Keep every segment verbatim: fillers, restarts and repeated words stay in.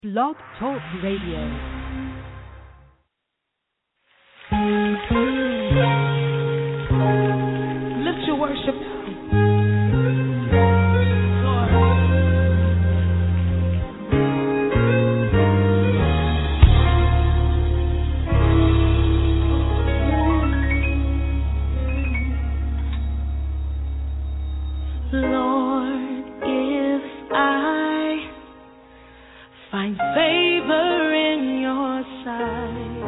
Blog Talk Radio. Lift your worship Lord, if I find favor in your sight,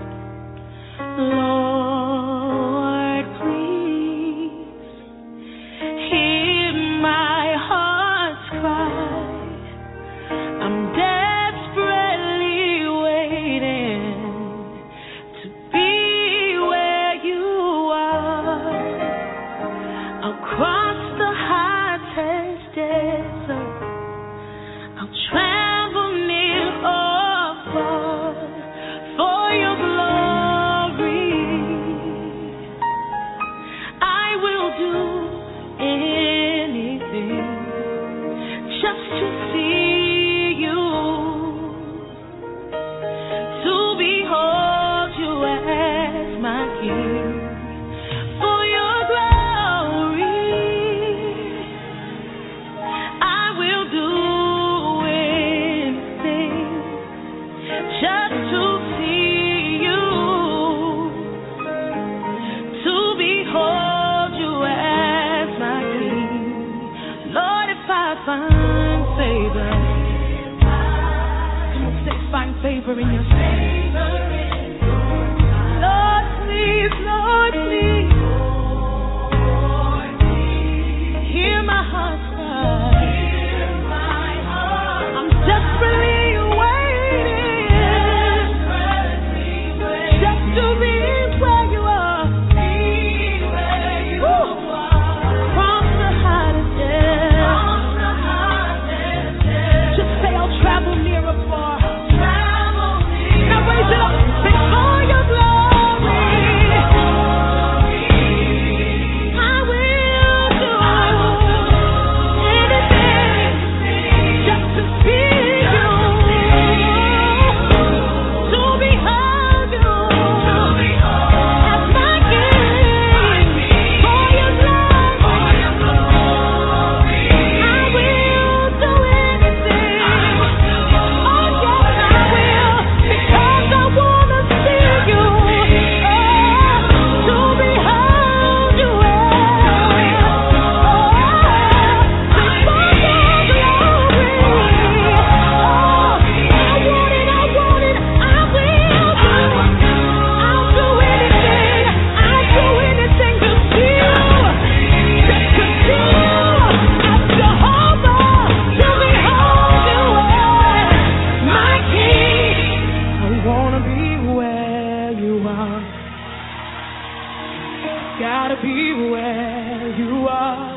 Lord, please hear my heart's cry. I'm desperately waiting to be where you are. I'll cross the hottest desert. I'll travel near or far for your glory. I will do anything just to see you, to behold you as my King. For your glory, I will do anything just to see you, to behold you as my King. Lord, if I find favor, come on, say, find favor in your sight. Lord, please, Lord, please, hear my heart's cry. I'm desperately waiting just to be where you are. Woo. Across the hottest desert. Just say I'll travel near or far. Now raise it up. Say for your glory, I will do anything just to see you, to behold you as my King. For your glory, I will do anything. Oh yes, I will, because I wanna see you, oh, to behold you as, oh, for your glory. Oh, I want it, I want it, I will do. I'll do anything, I'll do anything to see you, just to see you as Jehovah, to behold you as my King. I wanna be where you are. Gotta be where you are.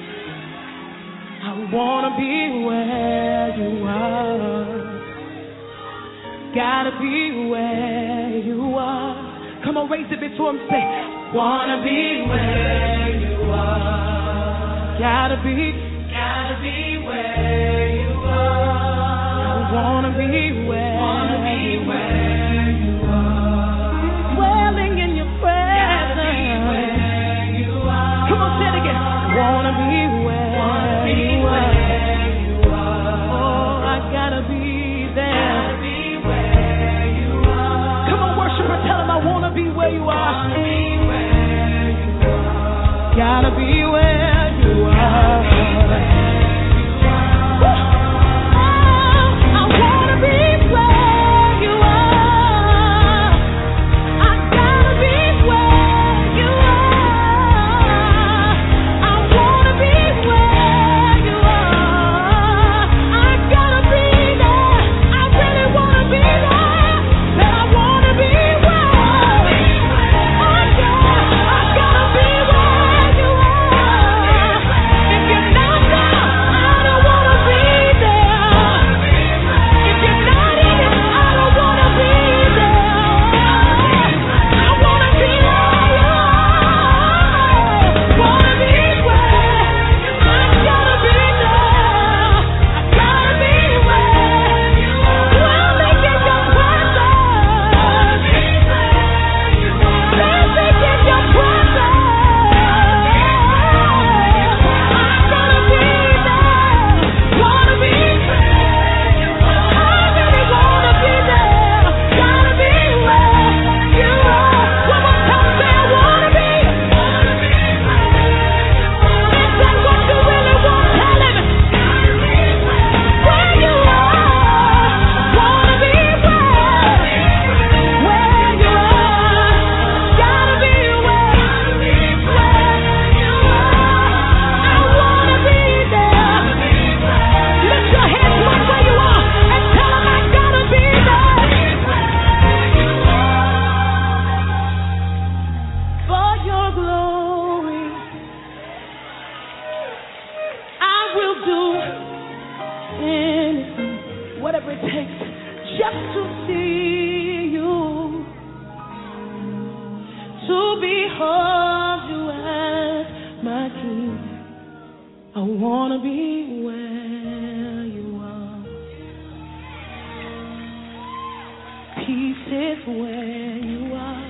I wanna be where you are. Gotta be where you are. Come on, raise it before him. Say, wanna be where you are. Gotta be, gotta be where you are. I wanna be where, wanna be where you are. Dwelling in your presence. Gotta be where you are. Come on, say it again. Wanna be where, wanna be you are. Where you are. Oh, I gotta be there. Gotta be where you are. Come on, worshiper, tell him I wanna be where you are. Wanna be where you are. Gotta be where you are. Woo. just to see you, to behold you as my King. I want to be where you are. Peace is where you are.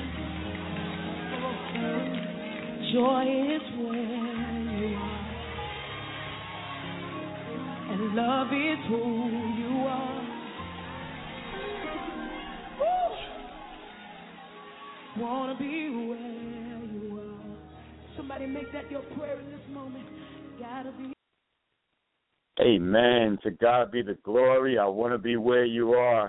Joy is where you are. And love is who you are. Woo. Wanna be where you are. Somebody make that your prayer in this moment. Gotta be. Amen. To God be the glory. I want to be where you are.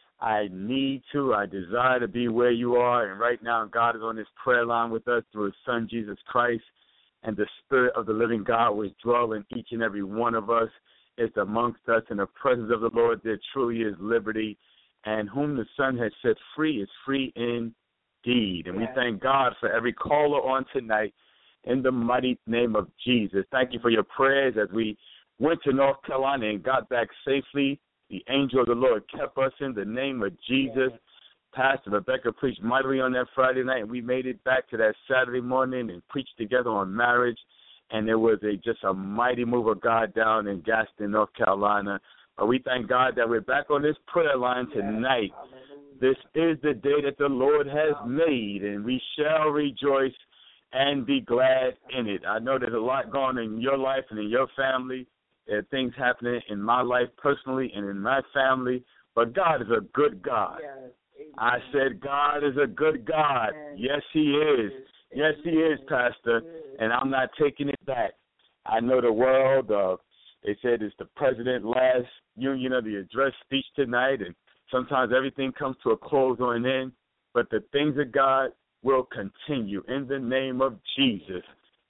I need to. I desire to be where you are. And right now, God is on this prayer line with us through his Son, Jesus Christ. And the Spirit of the living God was dwelling each and every one of us. Is amongst us. In the presence of the Lord, there truly is liberty. And whom the Son has set free is free indeed. And we thank God for every caller on tonight in the mighty name of Jesus. Thank you for your prayers as we went to North Carolina and got back safely. The angel of the Lord kept us in the name of Jesus. Pastor Rebecca preached mightily on that Friday night, and we made it back to that Saturday morning and preached together on marriage. And there was a just a mighty move of God down in Gaston, North Carolina. But we thank God that we're back on this prayer line tonight. This is the day that the Lord has made, and we shall rejoice and be glad in it. I know there's a lot going on in your life and in your family. There are things happening in my life personally and in my family, but God is a good God. Yes. I said God is a good God. Yes, he is. Yes, he is, Pastor, and I'm not taking it back. I know the world, uh, they said it's the president's last union of the address speech tonight, and sometimes everything comes to a close or an end, but the things of God will continue in the name of Jesus.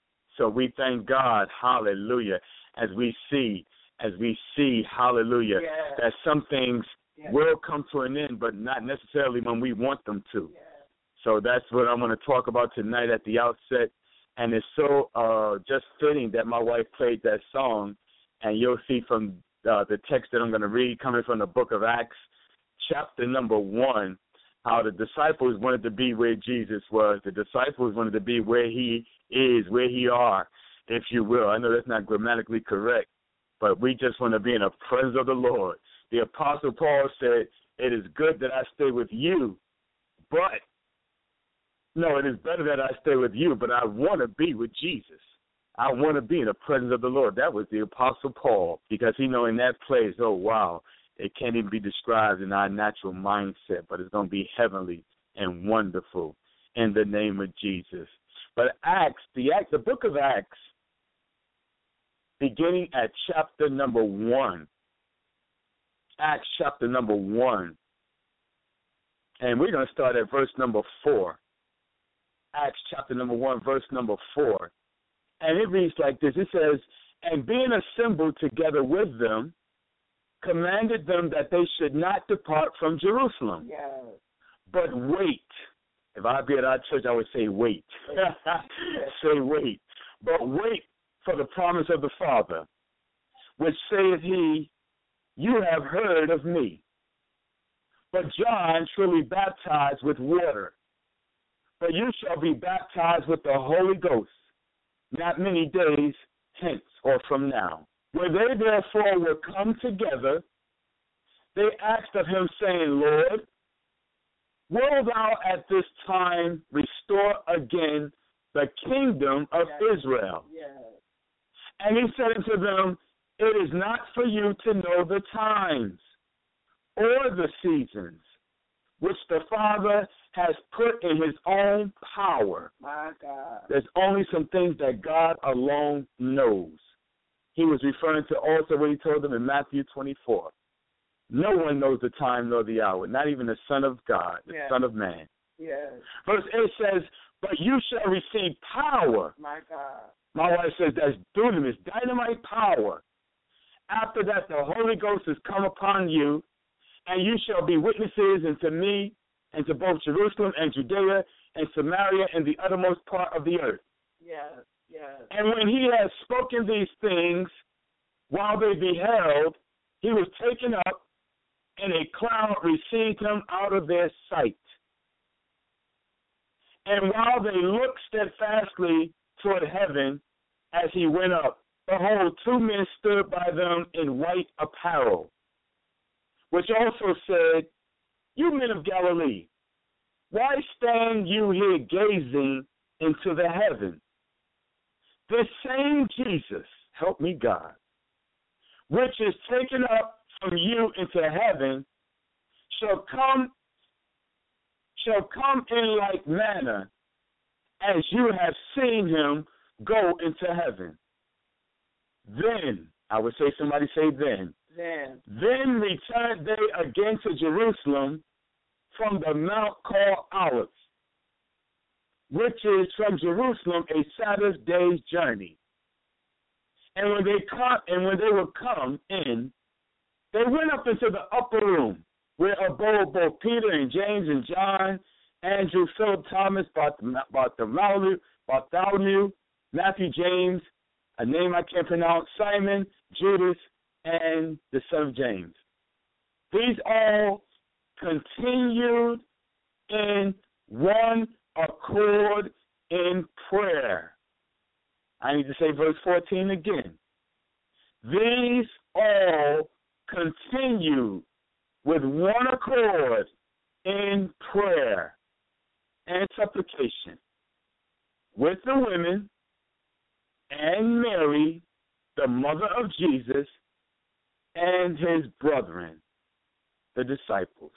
So we thank God, hallelujah, as we see, as we see, hallelujah, yes. that some things yes. will come to an end, but not necessarily when we want them to. Yes. So that's what I'm going to talk about tonight at the outset. And it's so uh, just fitting that my wife played that song, and you'll see from uh, the text that I'm going to read coming from the book of Acts, chapter number one, how the disciples wanted to be where Jesus was. The disciples wanted to be where he is, where he are, if you will. I know that's not grammatically correct, but we just want to be in the presence of the Lord. The Apostle Paul said, it is good that I stay with you, but, no, it is better that I stay with you, but I want to be with Jesus. I want to be in the presence of the Lord. That was the Apostle Paul, because he know in that place, oh, wow, it can't even be described in our natural mindset, but it's going to be heavenly and wonderful in the name of Jesus. But Acts, the Acts, the book of Acts, beginning at chapter number one, Acts chapter number one, and we're going to start at verse number four. Acts chapter number one, verse number four. And it reads like this. It says, and being assembled together with them, commanded them that they should not depart from Jerusalem, yes. but wait. If I be at our church, I would say wait. Say wait. But wait for the promise of the Father, which saith he, you have heard of me. But John truly baptized with water, but you shall be baptized with the Holy Ghost not many days hence or from now. Where they therefore were come together, they asked of him, saying, Lord, wilt thou at this time restore again the kingdom of yes. Israel? Yes. And he said unto them, it is not for you to know the times or the seasons which the Father has put in his own power. My God. There's only some things that God alone knows. He was referring to also what he told them in Matthew twenty-four. No one knows the time nor the hour, not even the Son of God, the yes. Son of Man. Yes. Verse eight says, but you shall receive power. My God. My wife says that's dunamis, dynamite power. After that, the Holy Ghost has come upon you, and you shall be witnesses unto me, and to both Jerusalem and Judea and Samaria and the uttermost part of the earth. Yes, yes. And when he had spoken these things, while they beheld, he was taken up, and a cloud received him out of their sight. And while they looked steadfastly toward heaven as he went up, behold, two men stood by them in white apparel, which also said, You men of Galilee, why stand you here gazing into the heaven? This same Jesus, help me God, which is taken up from you into heaven, shall come shall come in like manner as you have seen him go into heaven. Then, I would say somebody say then. Then. Then returned they again to Jerusalem from the mount called Olives, which is from Jerusalem a Sabbath day's journey. And when they come, and when they were come in, they went up into the upper room, where abode both Peter and James and John, Andrew, Philip, Thomas, Bartholomew, Bartholomew, Matthew, James, a name I can't pronounce, Simon, Judas, and the son of James. These all continued in one accord in prayer. I need to say verse fourteen again. These all continued with one accord in prayer and supplication with the women and Mary, the mother of Jesus, and his brethren, the disciples.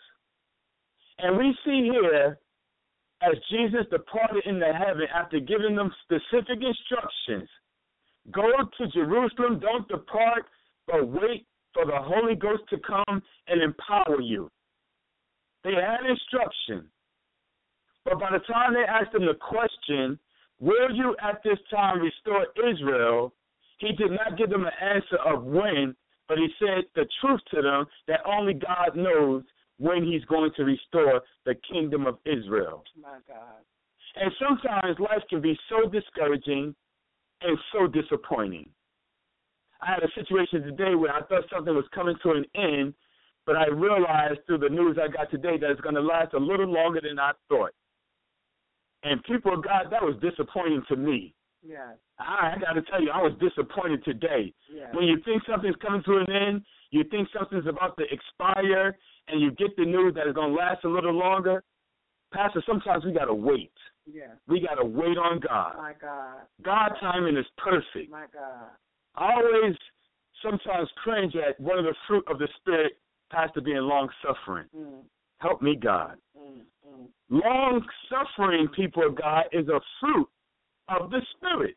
And we see here, as Jesus departed into heaven after giving them specific instructions, go to Jerusalem, don't depart, but wait for the Holy Ghost to come and empower you. They had instruction, but by the time they asked him the question, will you at this time restore Israel, he did not give them an answer of when, but he said the truth to them that only God knows when he's going to restore the kingdom of Israel. My God. And sometimes life can be so discouraging and so disappointing. I had a situation today where I thought something was coming to an end, but I realized through the news I got today that it's going to last a little longer than I thought. And people of God, that was disappointing to me. Yeah. I, I got to tell you, I was disappointed today. Yeah. When you think something's coming to an end, you think something's about to expire, and you get the news that it's going to last a little longer, Pastor, sometimes we got to wait. Yeah. We got to wait on God. My God. God's timing is perfect. My God. I always sometimes cringe at one of the fruit of the Spirit, Pastor, being long-suffering. Mm. Help me, God. Mm. Mm. Long-suffering, people of God, is a fruit of the Spirit.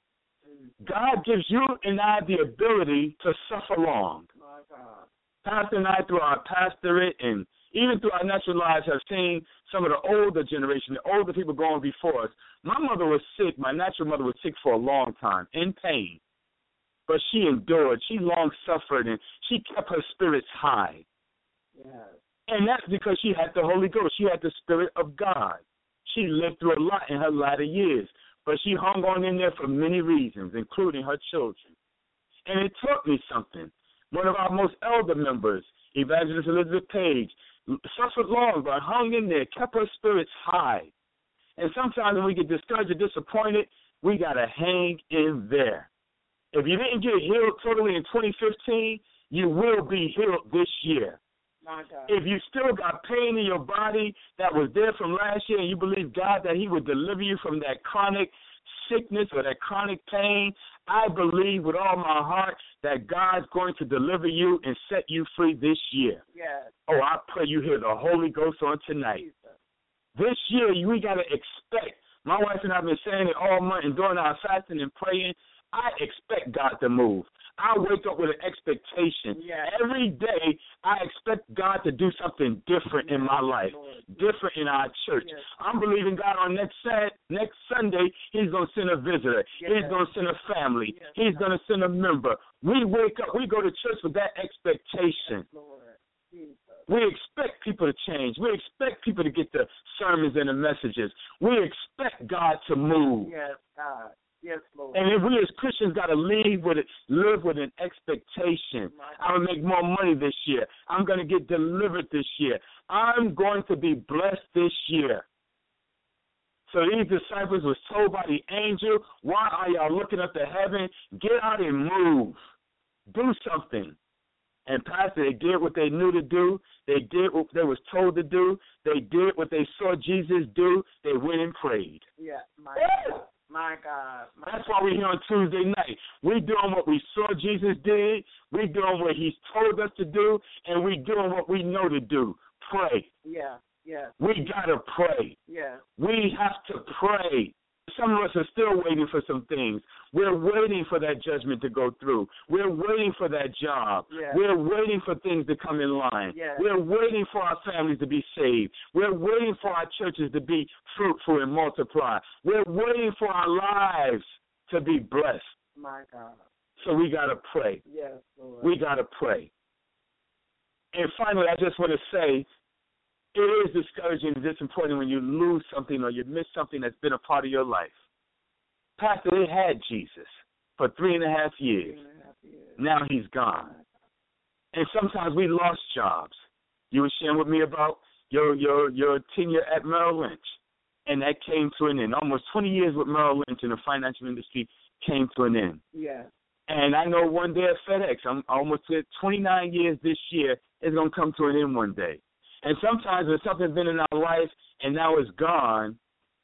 Mm. God gives you and I the ability to suffer long. My God. Pastor and I, through our pastorate and even through our natural lives, have seen some of the older generation, the older people going before us. My mother was sick. My natural mother was sick for a long time, in pain. But she endured. She long-suffered, and she kept her spirits high. Yes. And that's because she had the Holy Ghost. She had the Spirit of God. She lived through a lot in her latter years. But she hung on in there for many reasons, including her children. And it taught me something. One of our most elder members, Evangelist Elizabeth Page, suffered long, but hung in there, kept her spirits high. And sometimes when we get discouraged or disappointed, we got to hang in there. If you didn't get healed totally in twenty fifteen, you will be healed this year. My God. If you still got pain in your body that was there from last year and you believe God that he would deliver you from that chronic sickness or that chronic pain, I believe with all my heart that God's going to deliver you and set you free this year. Yes. Oh, I pray you hear the Holy Ghost on tonight. Jesus. This year, we got to expect. My wife and I have been saying it all month and during our fasting and praying. I expect God to move. I wake up with an expectation. Yes. Every day, I expect God to do something different in my life, Lord. different in our church. Yes. I'm believing God on next Sat next Sunday, he's going to send a visitor. Yes. He's going to send a family. Yes. He's going to send a member. We wake up, we go to church with that expectation. Yes, Lord. Jesus. We expect people to change. We expect people to get the sermons and the messages. We expect God to move. Yes, God. Yes, Lord. And if we as Christians got to live with it, live with an expectation. I'm going to make more money this year. I'm going to get delivered this year. I'm going to be blessed this year. So these disciples were told by the angel, why are y'all looking up to heaven? Get out and move. Do something. And Pastor, they did what they knew to do. They did what they was told to do. They did what they saw Jesus do. They went and prayed. Yeah, my God. My God. My That's why we're here on Tuesday night. We're doing what we saw Jesus did. We're doing what he's told us to do. And we're doing what we know to do. Pray. Yeah, yeah. We got to pray. Yeah. We have to pray. Some of us are still waiting for some things. We're waiting for that judgment to go through. We're waiting for that job. Yeah. We're waiting for things to come in line. Yeah. We're waiting for our families to be saved. We're waiting for our churches to be fruitful and multiply. We're waiting for our lives to be blessed. My God. So we got to pray. Yes, Lord. We got to pray. And finally, I just want to say, it is discouraging and disappointing when you lose something or you miss something that's been a part of your life. Pastor, they had Jesus for three and a half years. Three and a half years. Now he's gone. And sometimes we lost jobs. You were sharing with me about your your your tenure at Merrill Lynch, and that came to an end. Almost twenty years with Merrill Lynch in the financial industry came to an end. Yeah. And I know one day at FedEx, I'm almost at twenty-nine years this year, it's going to come to an end one day. And sometimes when something's been in our life and now it's gone,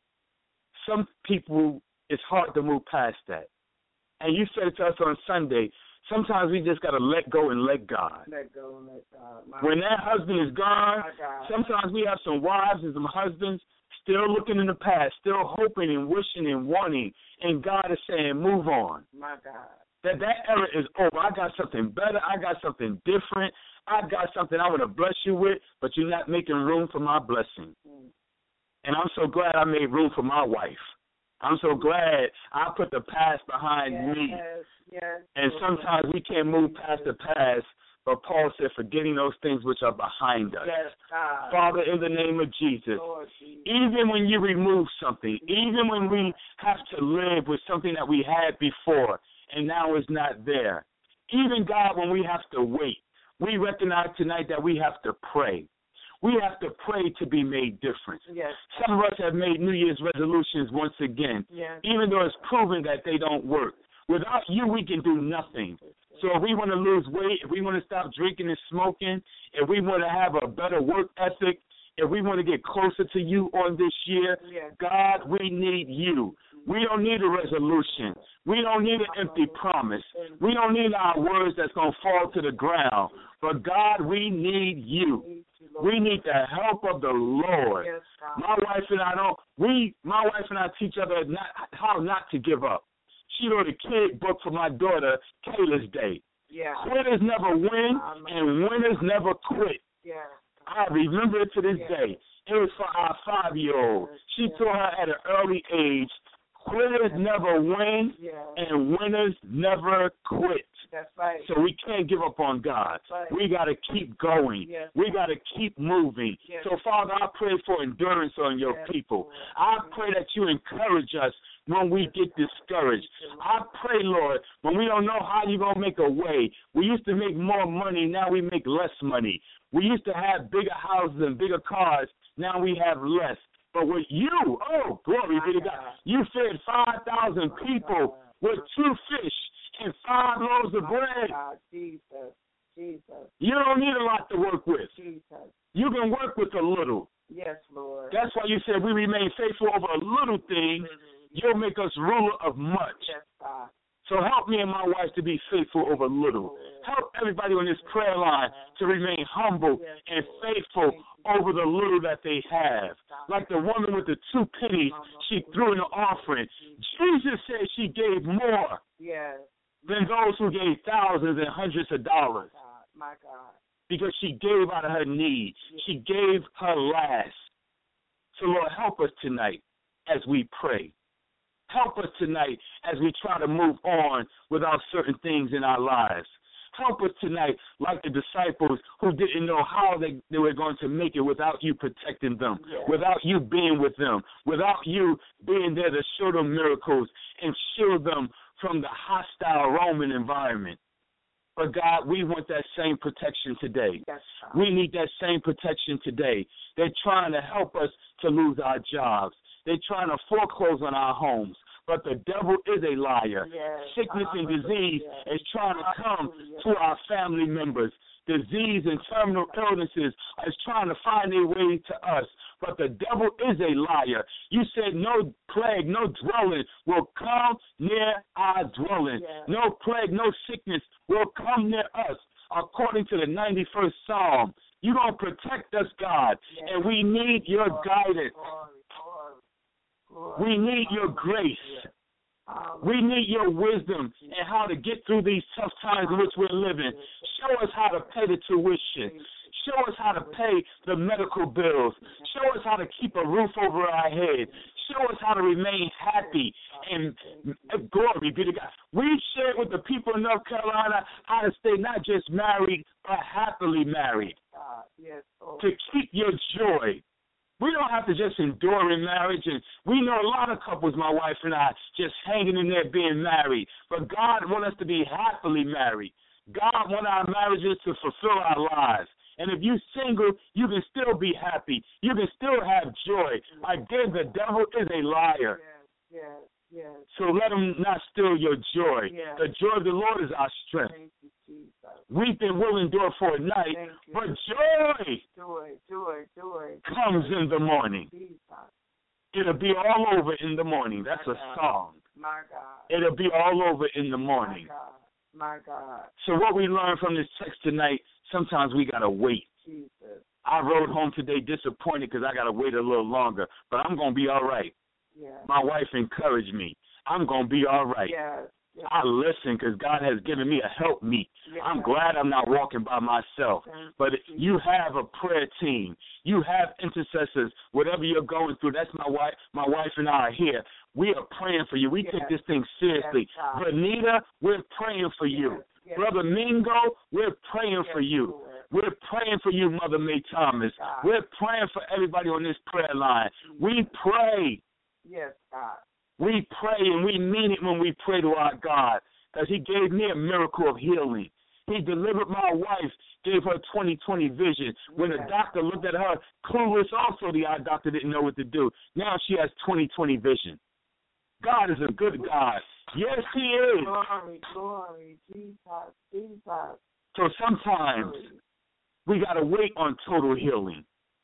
some people, it's hard to move past that. And you said it to us on Sunday, sometimes we just got to let go and let God. Let go and let God. My When that husband is gone, God. sometimes we have some wives and some husbands still looking in the past, still hoping and wishing and wanting, and God is saying, move on. My God. That that era is over. I got something better. I got something different. I got something I want to bless you with, but you're not making room for my blessing. Mm. And I'm so glad I made room for my wife. I'm so glad I put the past behind Yes, me. yes. And sometimes we can't move past the past, but Paul said, forgetting those things which are behind us. Yes, God. Father, in the name of Jesus, Lord Jesus. even when you remove something, even when we have to live with something that we had before and now it's not there, even, God, when we have to wait, we recognize tonight that we have to pray. We have to pray to be made different. Yes. Some of us have made New Year's resolutions once again, Yes. even though it's proven that they don't work. Without you, we can do nothing. So if we want to lose weight, if we want to stop drinking and smoking, if we want to have a better work ethic, if we want to get closer to you on this year, Yes. God, we need you. We don't need a resolution. We don't need an empty promise. We don't need our words that's going to fall to the ground. But, God, we need you. We need the help of the Lord. Yes, God. My wife and I don't, we, my wife and I teach other not, how not to give up. She wrote a kid book for my daughter, Kayla's Day. Yeah. Quitters never win, and winners never quit. Yeah. I remember it to this Yeah. day. It was for our five-year-old. She told her at an early age, quitters never win, Yeah. and winners never quit. That's right. So we can't give up on God. Right. We got to keep going. Yes. We got to keep moving. Yes. So, Father, I pray for endurance on your Yes, people. Lord. I pray that you encourage us when we get discouraged. I pray, Lord, when we don't know how you're going to make a way. We used to make more money. Now we make less money. We used to have bigger houses and bigger cars. Now we have less. But with you, oh, glory be to God, you fed five thousand people with two fish and five loaves of bread. God, Jesus, Jesus, You don't need a lot to work with. Jesus. You can work with a little. Yes, Lord. That's why you said we remain faithful over a little thing. You'll make us ruler of much. Yes, God. So help me and my wife to be faithful over little. Help everybody on this prayer line to remain humble and faithful over the little that they have. Like the woman with the two pennies she threw in the offering. Jesus said she gave more Yes, than those who gave thousands and hundreds of dollars God, my God. because she gave out of her need. She gave her last. So, Lord, help us tonight as we pray. Help us tonight as we try to move on without certain things in our lives. Help us tonight, like the disciples who didn't know how they, they were going to make it without you protecting them, Yes. without you being with them, without you being there to show them miracles and shield them from the hostile Roman environment. But, God, we want that same protection today. Yes, We need that same protection today. They're trying to help us to lose our jobs. They're trying to foreclose on our homes. But the devil is a liar. Yes. Sickness and disease Hallelujah. is trying to come Hallelujah. to our family members. Disease and terminal illnesses is trying to find their way to us. But the devil is a liar. You said no plague, no dwelling will come near our dwelling. Yes. No plague, no sickness will come near us. According to the ninety-first Psalm, you're going to protect us, God. Yes. And we need your Glory, guidance. glory, glory, glory. We need your grace. Hallelujah. We need your wisdom and how to get through these tough times in which we're living. Show us how to pay the tuition. Show us how to pay the medical bills. Show us how to keep a roof over our head. Show us how to remain happy and glory be to God. We shared with the people in North Carolina how to stay not just married, but happily married. God. Yes, Lord. To keep your joy. We don't have to just endure in marriage, and we know a lot of couples, my wife and I, just hanging in there being married. But God wants us to be happily married. God wants our marriages to fulfill our lives. And if you're single, you can still be happy. You can still have joy. Again, the devil is a liar. Yes, yes, yes. So let him not steal your joy. Yes. The joy of the Lord is our strength. Thank you, Jesus. Weeping will endure for a night, Thank you. but joy Joy, joy, joy. comes in the morning. Jesus. It'll be all over in the morning. That's a song. My God. It'll be all over in the morning. My God. My God. So what we learned from this text tonight, sometimes we got to wait. Jesus. I rode home today disappointed because I got to wait a little longer, but I'm going to be all right. Yes. My wife encouraged me. I'm going to be all right. Yes. Yes. I listen because God has given me a help meet. Yes. I'm glad I'm not walking by myself. Thank But you. you have a prayer team. You have intercessors. Whatever you're going through, that's my wife. My wife and I are here. We are praying for you. We Yes. take this thing seriously. Yes, God. Benita, we're praying for you. Yes. Yes. Brother Mingo, we're praying Yes, for you. Lord. We're praying for you, Mother May Thomas. God. We're praying for everybody on this prayer line. We pray. Yes, God. We pray and we mean it when we pray to our God, because he gave me a miracle of healing. He delivered my wife, gave her twenty twenty vision. When the Yes. doctor looked at her, clueless also, the eye doctor didn't know what to do. Now she has twenty twenty vision. God is a good God. Yes, he is. Glory, glory, Jesus, Jesus. So sometimes we got to wait on total healing.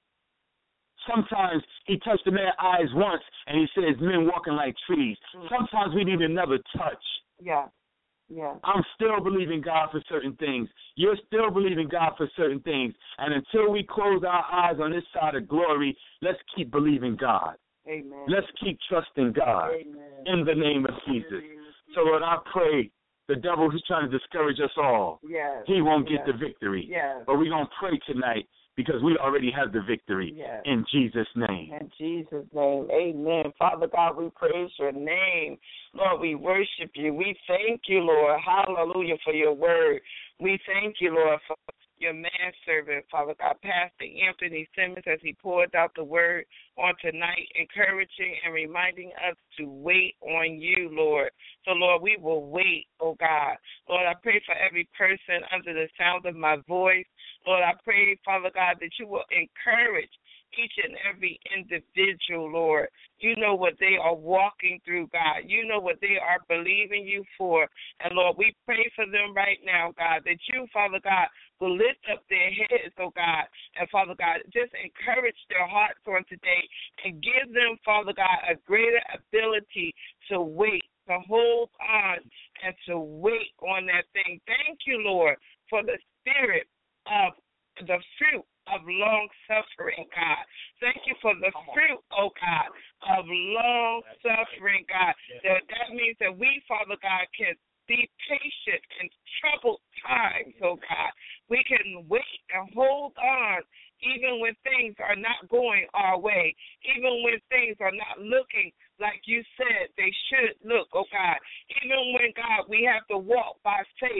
Sometimes he touched the man's eyes once, and he says, men walking like trees. Sometimes we need another touch. Yeah, yeah. I'm still believing God for certain things. You're still believing God for certain things. And until we close our eyes on this side of glory, let's keep believing God. Amen. Let's keep trusting God Amen. in the name of Jesus. So, Lord, I pray the devil who's trying to discourage us all, Yes. he won't get yes. the victory. Yes. But we're going to pray tonight because we already have the victory Yes. in Jesus' name. In Jesus' name, amen. Father God, we praise your name. Lord, we worship you. We thank you, Lord. Hallelujah for your word. We thank you, Lord, for your manservant, Father God, Pastor Anthony Simmons, as he poured out the word on tonight, encouraging and reminding us to wait on you, Lord. So, Lord, we will wait, oh God. Lord, I pray for every person under the sound of my voice. Lord, I pray, Father God, that you will encourage each and every individual, Lord. You know what they are walking through, God. You know what they are believing you for. And, Lord, we pray for them right now, God, that you, Father God, will lift up their heads, oh God. And, Father God, just encourage their hearts on today and give them, Father God, a greater ability to wait, to hold on, and to wait on that thing. Thank you, Lord, for the spirit of the fruit of long-suffering, God. Thank you for the fruit, oh God, of long-suffering, God. That, that means that we, Father God, can be patient in troubled times, oh God. We can wait and hold on even when things are not going our way, even when things are not looking like you said they should look, oh God. Even when, God, we have to walk by faith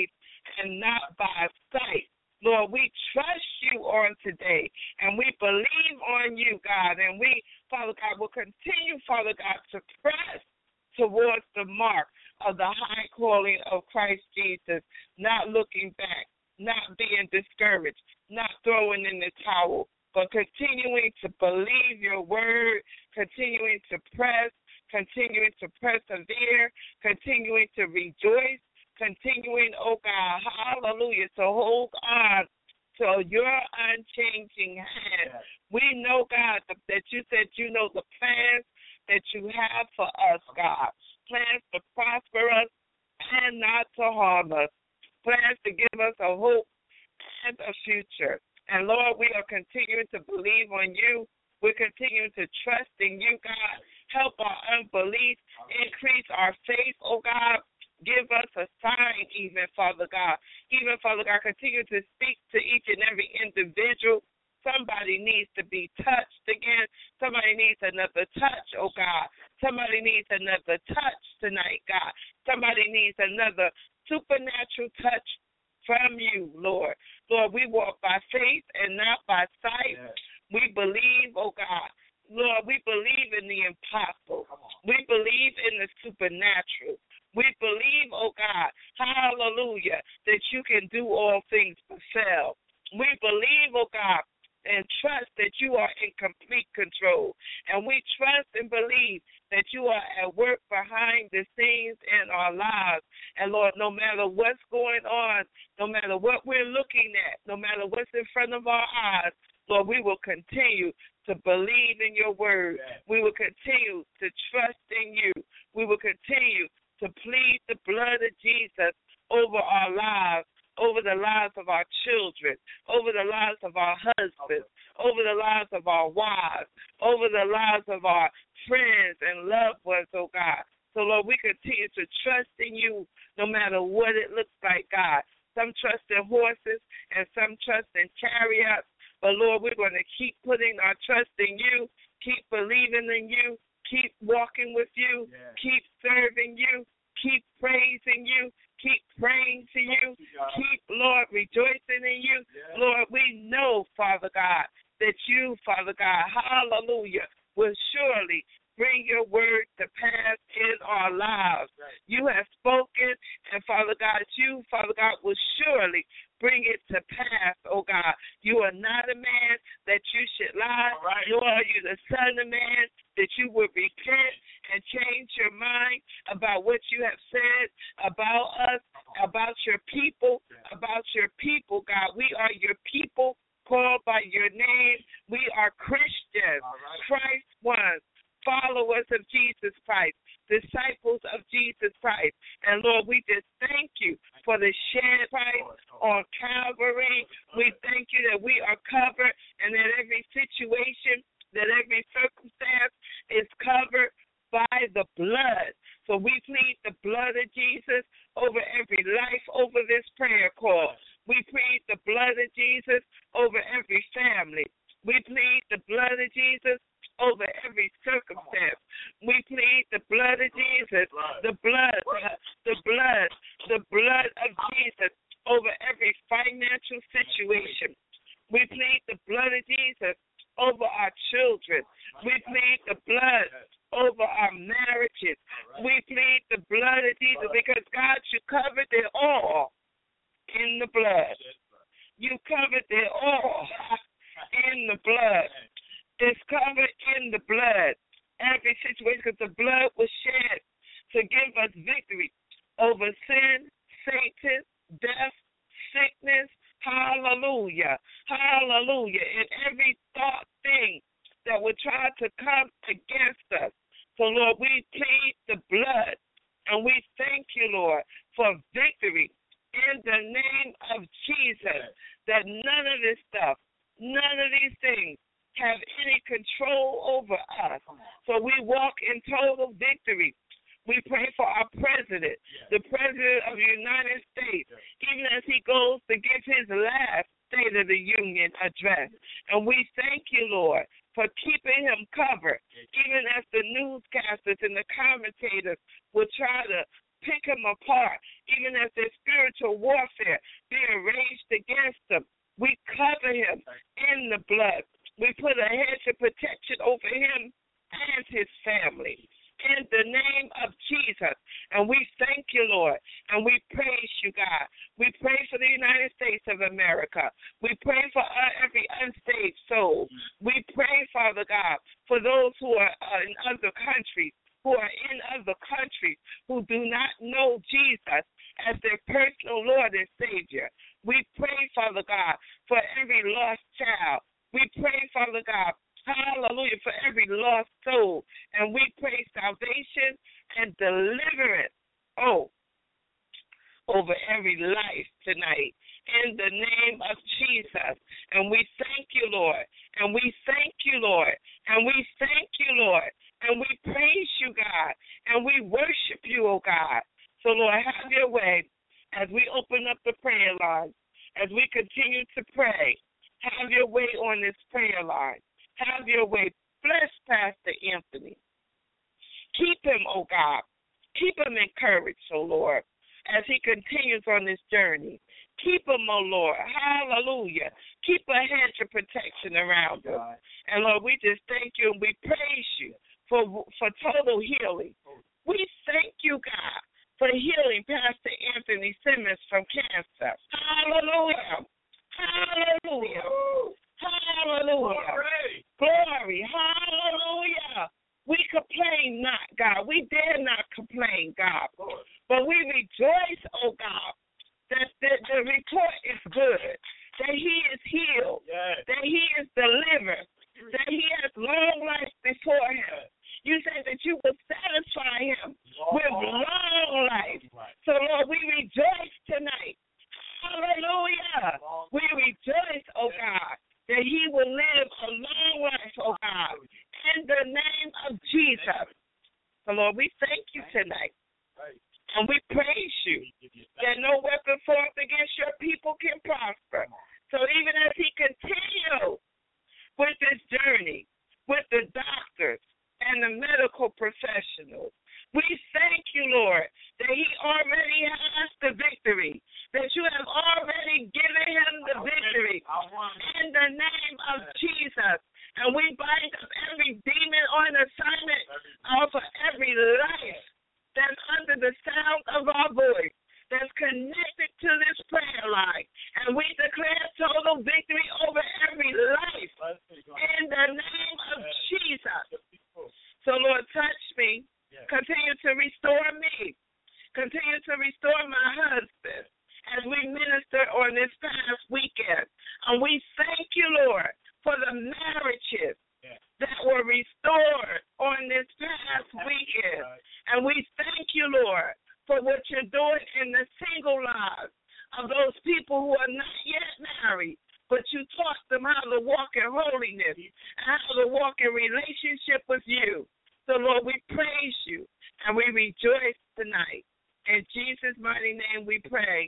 and not by sight. Lord, we trust you on today, and we believe on you, God, and we, Father God, will continue, Father God, to press towards the mark of the high calling of Christ Jesus, not looking back, not being discouraged, not throwing in the towel, but continuing to believe your word, continuing to press, continuing to persevere, continuing to rejoice, continuing, oh God, hallelujah, to hold on to your unchanging hand. Yes. We know, God, that you said you know the plans that you have for us, God. Plans to prosper us and not to harm us. Plans to give us a hope and a future. And, Lord, we are continuing to believe on you. We're continuing to trust in you, God. Help our unbelief. Increase our faith, oh God. Give us a sign even, Father God. Even, Father God, continue to speak to each and every individual. Somebody needs to be touched again. Somebody needs another touch, oh God. Somebody needs another touch tonight, God. Somebody needs another supernatural touch from you, Lord. Lord, we walk by faith and not by sight. Yes. We believe, oh God. Lord, we believe in the impossible. We believe in the supernatural. We believe, oh God, hallelujah, that you can do all things but fail. We believe, oh God, and trust that you are in complete control. And we trust and believe that you are at work behind the scenes in our lives. And, Lord, no matter what's going on, no matter what we're looking at, no matter what's in front of our eyes, Lord, we will continue to believe in your word. We will continue to trust in you. We will continue to plead the blood of Jesus over our lives, over the lives of our children, over the lives of our husbands, over the lives of our wives, over the lives of our friends and loved ones, oh God. So, Lord, we continue to trust in you no matter what it looks like, God. Some trust in horses and some trust in chariots. But, Lord, we're going to keep putting our trust in you, keep believing in you, keep walking with you, yeah. keep serving you, keep praising you, keep praying to you, keep, Lord, rejoicing in you. Yeah. Lord, we know, Father God, that you, Father God, hallelujah, will surely bring your word to pass in our lives. Right. You have spoken, and, Father God, you, Father God, will surely bring it to pass, oh God. You are not a man that you should lie, right. nor are you the son of man that you would repent and change your mind about what you have said about us, about your people, about your people, God. We are your people called by your name. We are Christians, right. Christ ones, followers of Jesus Christ, disciples of Jesus Christ. And, Lord, we just thank you for the shed price on Calvary. We thank you that we are covered and that every situation, that every circumstance is covered by the blood. So we plead the blood of Jesus over every life, over this prayer call. We plead the blood of Jesus over every family. We plead the blood of Jesus over every circumstance. We plead the blood of Jesus, the blood, the blood, the blood of Jesus over every financial situation. We plead the blood of Jesus over our children. We plead the blood over our marriages. We plead the blood of Jesus because, God, you covered it all in the blood. You covered it all in the blood. It's covered in the blood. Every situation, because the blood was shed to give us victory over sin, Satan, death, sickness. Hallelujah. Hallelujah. And every thought thing that would try to come against us. So, Lord, we plead the blood, and we thank you, Lord, for victory in the name of Jesus, that none of this stuff, none of these things have any control over us. So we walk in total victory. We pray for our president, the president of the United States, even as he goes to give his last State of the Union address. And we thank you, Lord, for keeping him covered, even as the newscasters and the commentators will try to pick him apart even as there's spiritual warfare being raged against him. We cover him in the blood. We put a hedge of protection over him and his family in the name of Jesus. And we thank you, Lord, and we praise you, God. We pray for the United States of America. We pray for uh, every unsaved soul. We pray, Father God, for those who are uh, in other countries, who are in other countries, who do not know Jesus as their personal Lord and Savior. We pray, Father God, for every lost child. We pray, Father God, hallelujah, for every lost soul. And we pray salvation and deliverance, oh, over every life tonight in the name of Jesus. And we thank you, Lord. And we thank you, Lord. And we thank you, Lord. And we praise you, God. And we worship you, oh God. So, Lord, have your way as we open up the prayer line, as we continue to pray. Have your way on this prayer line. Have your way. Bless Pastor Anthony. Keep him, oh God. Keep him encouraged, oh Lord, as he continues on this journey. Keep him, oh Lord. Hallelujah. Keep a hedge of protection around him. And Lord, we just thank you and we praise you for, for total healing. We thank you, God, for healing Pastor Anthony Simmons from cancer. Hallelujah. Hallelujah. Hallelujah. Glory. Glory. Hallelujah. We complain not, God. We dare not complain, God. But we rejoice, oh God, that the, the report is good, that he is healed, yes, that he is delivered, that he has long life before him. You said that you would satisfy him long, with long life. So, Lord, we rejoice tonight. Hallelujah. We rejoice, oh God, that he will live a long life, oh God, in the name of Jesus. So, Lord, we thank you tonight. And we praise you that no weapon formed against your people can prosper. So even as he continues with this journey, with the doctors and the medical professionals, we thank you, Lord, that he already has the victory, that you have already given him the victory in the name of Jesus. And we bind up every demon on assignment off of every life that's under the sound of our voice, that's connected to this prayer line. And we declare total victory over every life in the name of Jesus. So, Lord, touch me. Continue to restore me. Continue to restore my husband as we minister on this past weekend. And we thank you, Lord, for the marriages that were restored on this past weekend. And we thank you, Lord, for what you're doing in the single lives of those people who are not yet married, but you taught them how to walk in holiness, how to walk in relationship with you. So, Lord, we praise you and we rejoice tonight. In Jesus' mighty name we pray.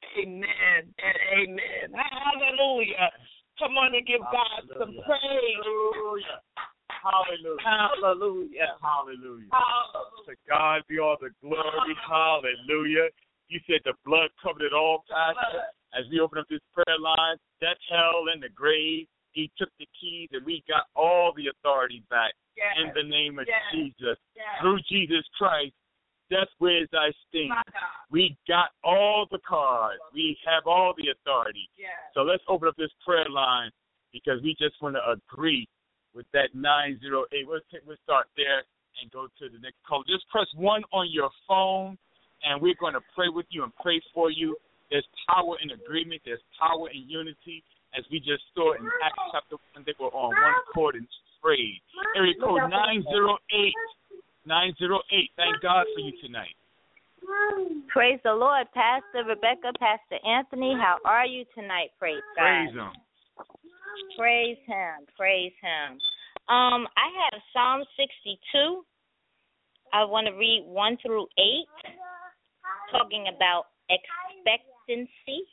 Amen and amen. Hallelujah. Come on and give God some praise. Hallelujah. Hallelujah. Hallelujah. Hallelujah. Hallelujah. To God be all the glory. Hallelujah. You said the blood covered it all, Pastor. As we open up this prayer line, death, hell, and the grave, he took the keys and we got all the authority back. Yes. In the name of yes. Jesus. Yes. Through Jesus Christ, death, where's thy sting? We got all the cards. We have all the authority. Yes. So let's open up this prayer line because we just want to agree with that nine zero eight. We'll, take, we'll start there and go to the next call. Just press one on your phone, and we're going to pray with you and pray for you. There's power in agreement. There's power in unity. As we just saw in Acts chapter one, they were on one accord and prayed. Area code nine zero eight. nine zero eight. Thank God for you tonight. Praise the Lord, Pastor Rebecca, Pastor Anthony. How are you tonight? Praise God. Praise Him. Praise Him. Praise Him. Um, I have Psalm sixty-two. I want to read one through eight, talking about expectancy.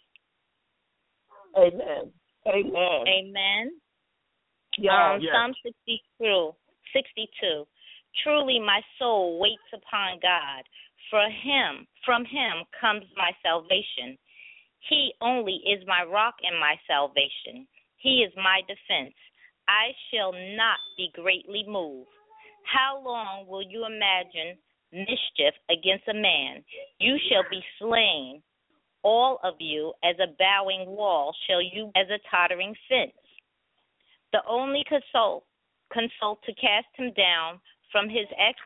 Amen. Amen. Amen. Yeah, um, yes. Psalm sixty-two. sixty-two. Truly my soul waits upon God, For him, from him comes my salvation. He only is my rock and my salvation. He is my defense. I shall not be greatly moved. How long will you imagine mischief against a man? You shall be slain, all of you, as a bowing wall, shall you as a tottering fence. The only consult, consult to cast him down from his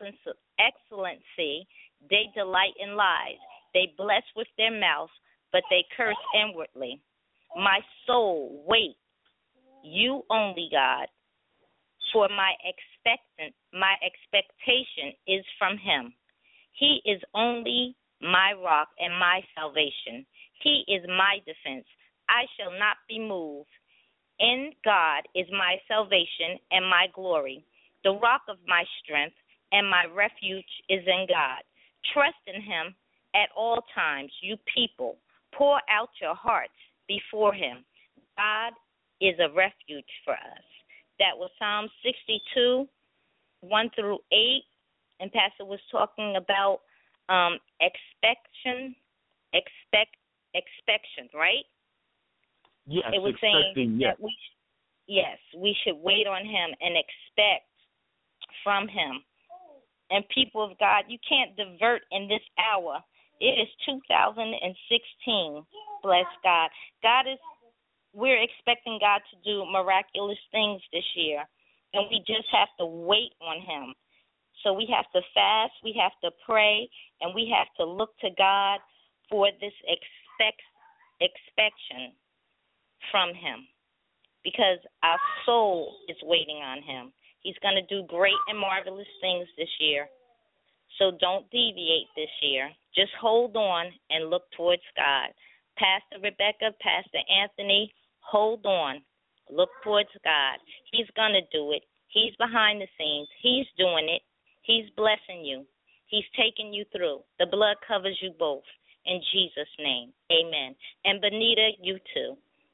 excellency. They delight in lies. They bless with their mouths, but they curse inwardly. My soul, wait, you only, God, for my expectant, my expectation is from him. He is only my rock and my salvation. He is my defense. I shall not be moved. In God is my salvation and my glory. The rock of my strength and my refuge is in God. Trust in him at all times, you people. Pour out your hearts before him. God is a refuge for us. That was Psalm sixty-two, one through eight. And Pastor was talking about um, expectation, expect, expectation, right? Yes, it was saying yes. that we, yes, we should wait on him and expect from him. And people of God, you can't divert in this hour. It is two thousand sixteen. Bless God. God is, we're expecting God to do miraculous things this year, and we just have to wait on him. So we have to fast, we have to pray, and we have to look to God for this expect expectation from him, because our soul is waiting on him. He's going to do great and marvelous things this year. So don't deviate this year. Just hold on and look towards God. Pastor Rebecca, Pastor Anthony, hold on. Look towards God. He's going to do it. He's behind the scenes. He's doing it. He's blessing you. He's taking you through. The blood covers you both. In Jesus' name, amen. And Benita, you too.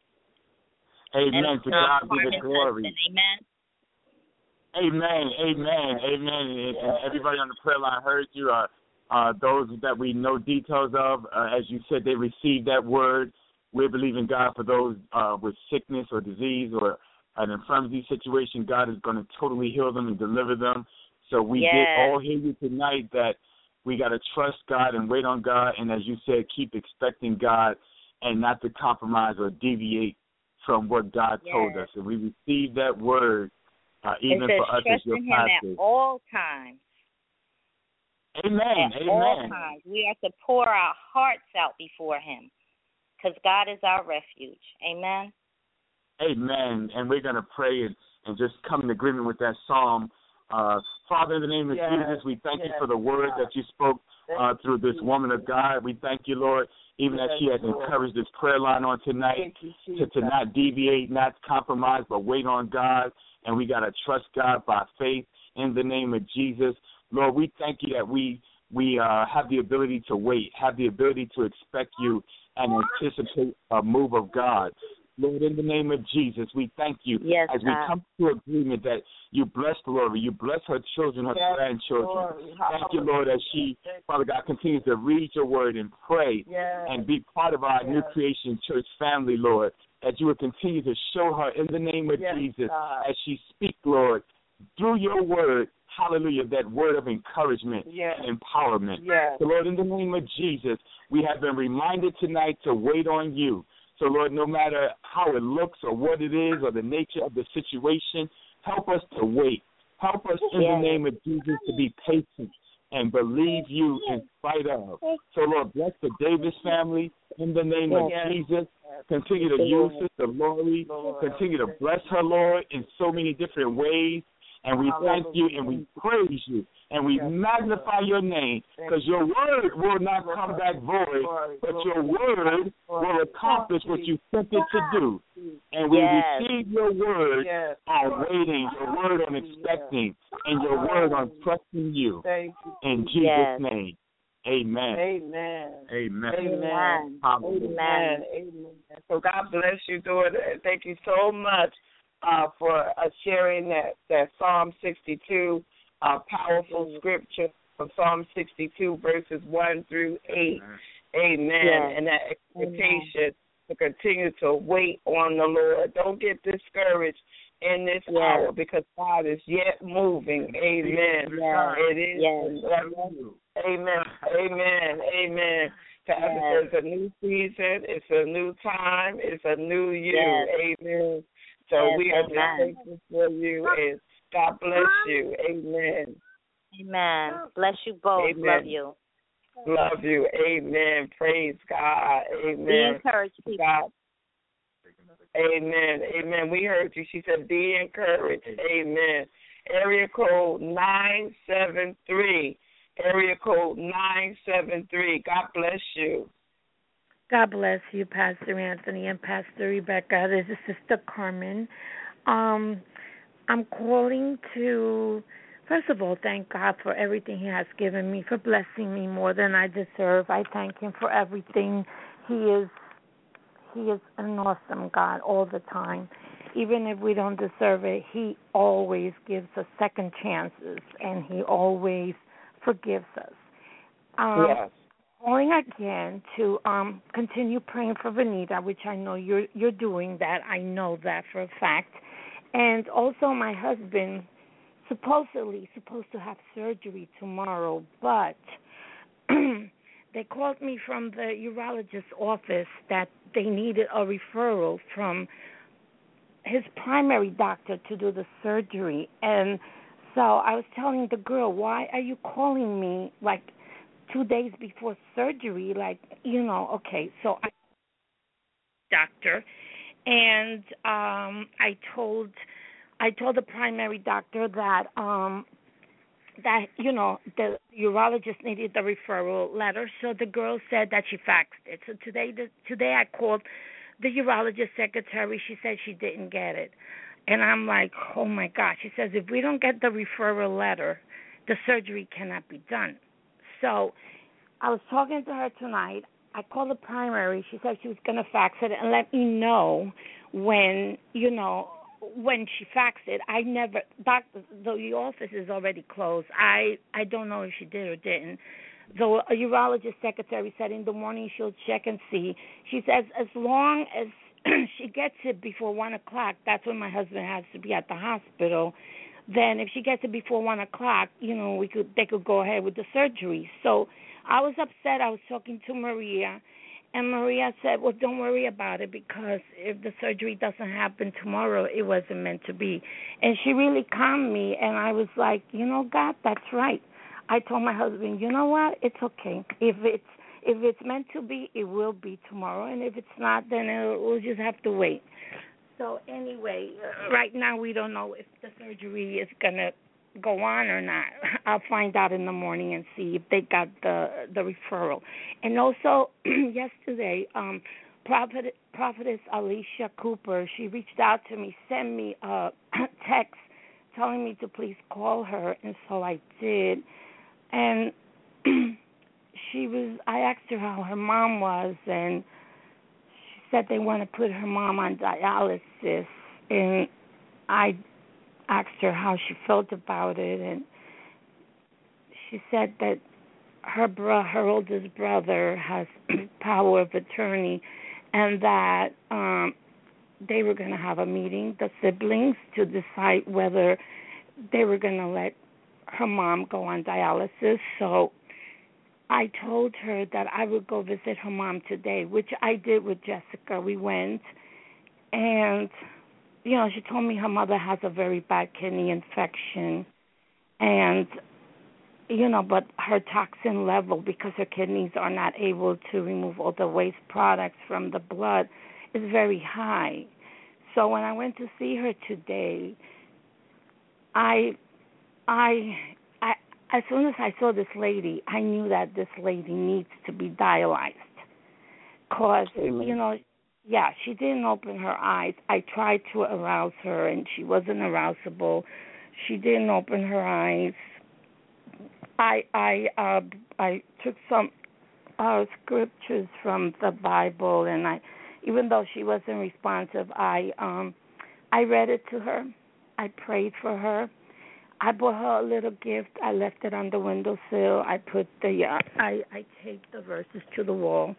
Amen. And to God be the glory. Husband. Amen. Amen, amen, amen. And everybody on the prayer line heard you. Uh, uh, those that we know details of, uh, as you said, they received that word. We believe in God for those uh, with sickness or disease or an infirmity situation. God is going to totally heal them and deliver them. So we yes. did all hear you tonight that we got to trust God and wait on God. And as you said, keep expecting God and not to compromise or deviate from what God yes. told us. And we received that word. Uh, even it says, for us trust as your in him pastors. at all times. Amen. At Amen. all times. We have to pour our hearts out before him, because God is our refuge. Amen. Amen. And we're going to pray and, and just come in agreement with that psalm. Uh, Father, in the name of yes. Jesus, we thank yes. you for the word that you spoke uh, through this woman of God. We thank you, Lord, even yes, as she has Lord. encouraged this prayer line on tonight you, to, to not deviate, not compromise, but wait on God. And we got to trust God by faith in the name of Jesus. Lord, we thank you that we we uh, have the ability to wait, have the ability to expect you and anticipate a move of God. Lord, in the name of Jesus, we thank you yes, as we God. come to agreement that you bless Glory, you bless her children, her yes, grandchildren. Lord. Thank you, Lord, as she, Father God, continues to read your word and pray yes. and be part of our yes. New Creation Church family, Lord, that you will continue to show her in the name of yes, Jesus God. as she speaks, Lord, through your word, hallelujah, that word of encouragement yes. and empowerment. Yes. So, Lord, in the name of Jesus, we have been reminded tonight to wait on you. So, Lord, no matter how it looks or what it is or the nature of the situation, help us to wait. Help us in yes. the name of Jesus to be patient and believe you in spite of. So, Lord, bless the Davis family in the name yes. of Jesus. Continue to use Sister Lori. Continue to bless her, Lord, in so many different ways. And we thank you and we praise you and we magnify your name, because your word will not come back void, but your word will accomplish what you sent it to do. And we yes. receive your word yes. on waiting, your word on expecting, and your word on trusting you. In Jesus' yes. name. Amen. Amen. Amen. Amen. Amen. Amen. Amen. So God bless you, daughter. Thank you so much uh, for uh, sharing that, that Psalm sixty-two uh, powerful scripture for Psalm sixty-two, verses one through eight. Amen. Yes. And that expectation Amen. To continue to wait on the Lord. Don't get discouraged in this yes. hour because God is yet moving. Amen. Yes. It is. Yes. Amen. Amen. Amen. Pastor, it's a new season. It's a new time. It's a new you. Yes. Amen. So yes. we are Amen. just thankful for you, and God bless you. Amen. Amen. Bless you both. Amen. Love you. Love you. Amen. Praise God. Amen. Be encouraged, people. God. Amen. Amen. We heard you. She said, be encouraged. Amen. Area code nine seven three. Area code nine seven three. God bless you. God bless you, Pastor Anthony and Pastor Rebecca. This is Sister Carmen. Um, I'm calling to, first of all, thank God for everything He has given me, for blessing me more than I deserve. I thank Him for everything. He is He is an awesome God all the time. Even if we don't deserve it, He always gives us second chances, and He always forgives us. Um, yes. Calling again to um, continue praying for Vanita, which I know you're you're doing that. I know that for a fact. And also my husband supposedly supposed to have surgery tomorrow, but they called me from the urologist's office that they needed a referral from his primary doctor to do the surgery. And so I was telling the girl, why are you calling me like two days before surgery? Like, you know, okay. So I doctor, and um, I told I told the primary doctor that um, that you know the urologist needed the referral letter. So the girl said that she faxed it. So today, the, today I called the urologist secretary. She said she didn't get it, and I'm like, oh my gosh. She says if we don't get the referral letter, the surgery cannot be done. So I was talking to her tonight. I called the primary. She said she was going to fax it and let me know when, you know, when she faxed it. I never, doctor, the office is already closed. I, I don't know if she did or didn't. So a urologist secretary said in the morning she'll check and see. She says as long as she gets it before one o'clock, that's when my husband has to be at the hospital. Then if she gets it before one o'clock, you know, we could they could go ahead with the surgery. So I was upset. I was talking to Maria, and Maria said, well, don't worry about it because if the surgery doesn't happen tomorrow, it wasn't meant to be. And she really calmed me, and I was like, you know, God, that's right. I told my husband, you know what, it's okay. If it's if it's meant to be, it will be tomorrow, and if it's not, then it'll, we'll just have to wait. So anyway, uh, right now we don't know if the surgery is going to go on or not. I'll find out in the morning and see if they got the the referral. And also, yesterday, um, Prophet, Prophetess Alicia Cooper, she reached out to me, sent me a text telling me to please call her, and so I did. And she was, I asked her how her mom was, and she said they want to put her mom on dialysis, and I asked her how she felt about it, and she said that her bro- her oldest brother has power of attorney, and that um, they were going to have a meeting, the siblings, to decide whether they were going to let her mom go on dialysis. So I told her that I would go visit her mom today, which I did with Jessica. We went, and you know, she told me her mother has a very bad kidney infection, and, you know, but her toxin level, because her kidneys are not able to remove all the waste products from the blood, is very high. So when I went to see her today, I, I, I, as soon as I saw this lady, I knew that this lady needs to be dialyzed, because, you know, yeah, she didn't open her eyes. I tried to arouse her, and she wasn't arousable. She didn't open her eyes. I I uh, I took some uh, scriptures from the Bible, and I, even though she wasn't responsive, I um I read it to her. I prayed for her. I bought her a little gift. I left it on the windowsill. I put the uh, I I taped the verses to the wall,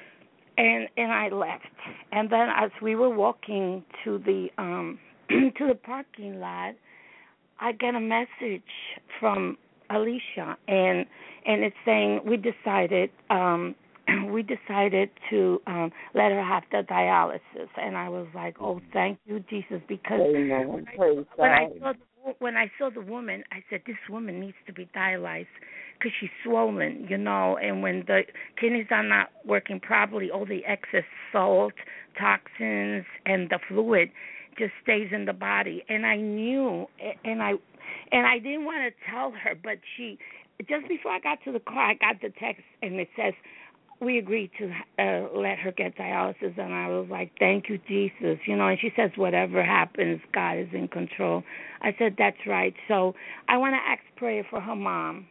and and I left. And then as we were walking to the um to the parking lot, I get a message from Alicia, and and it's saying we decided um we decided to um let her have the dialysis. And I was like, oh, thank you, Jesus, because Amen. when I, Praise when I God. saw the, when I saw the woman, I said, this woman needs to be dialyzed because she's swollen, you know, and when the kidneys are not working properly, all the excess salt, toxins, and the fluid just stays in the body. And I knew, and I and I didn't want to tell her, but she, just before I got to the car, I got the text, and it says, we agreed to uh, let her get dialysis. And I was like, thank you, Jesus. You know, and she says, whatever happens, God is in control. I said, that's right. So I want to ask prayer for her mom,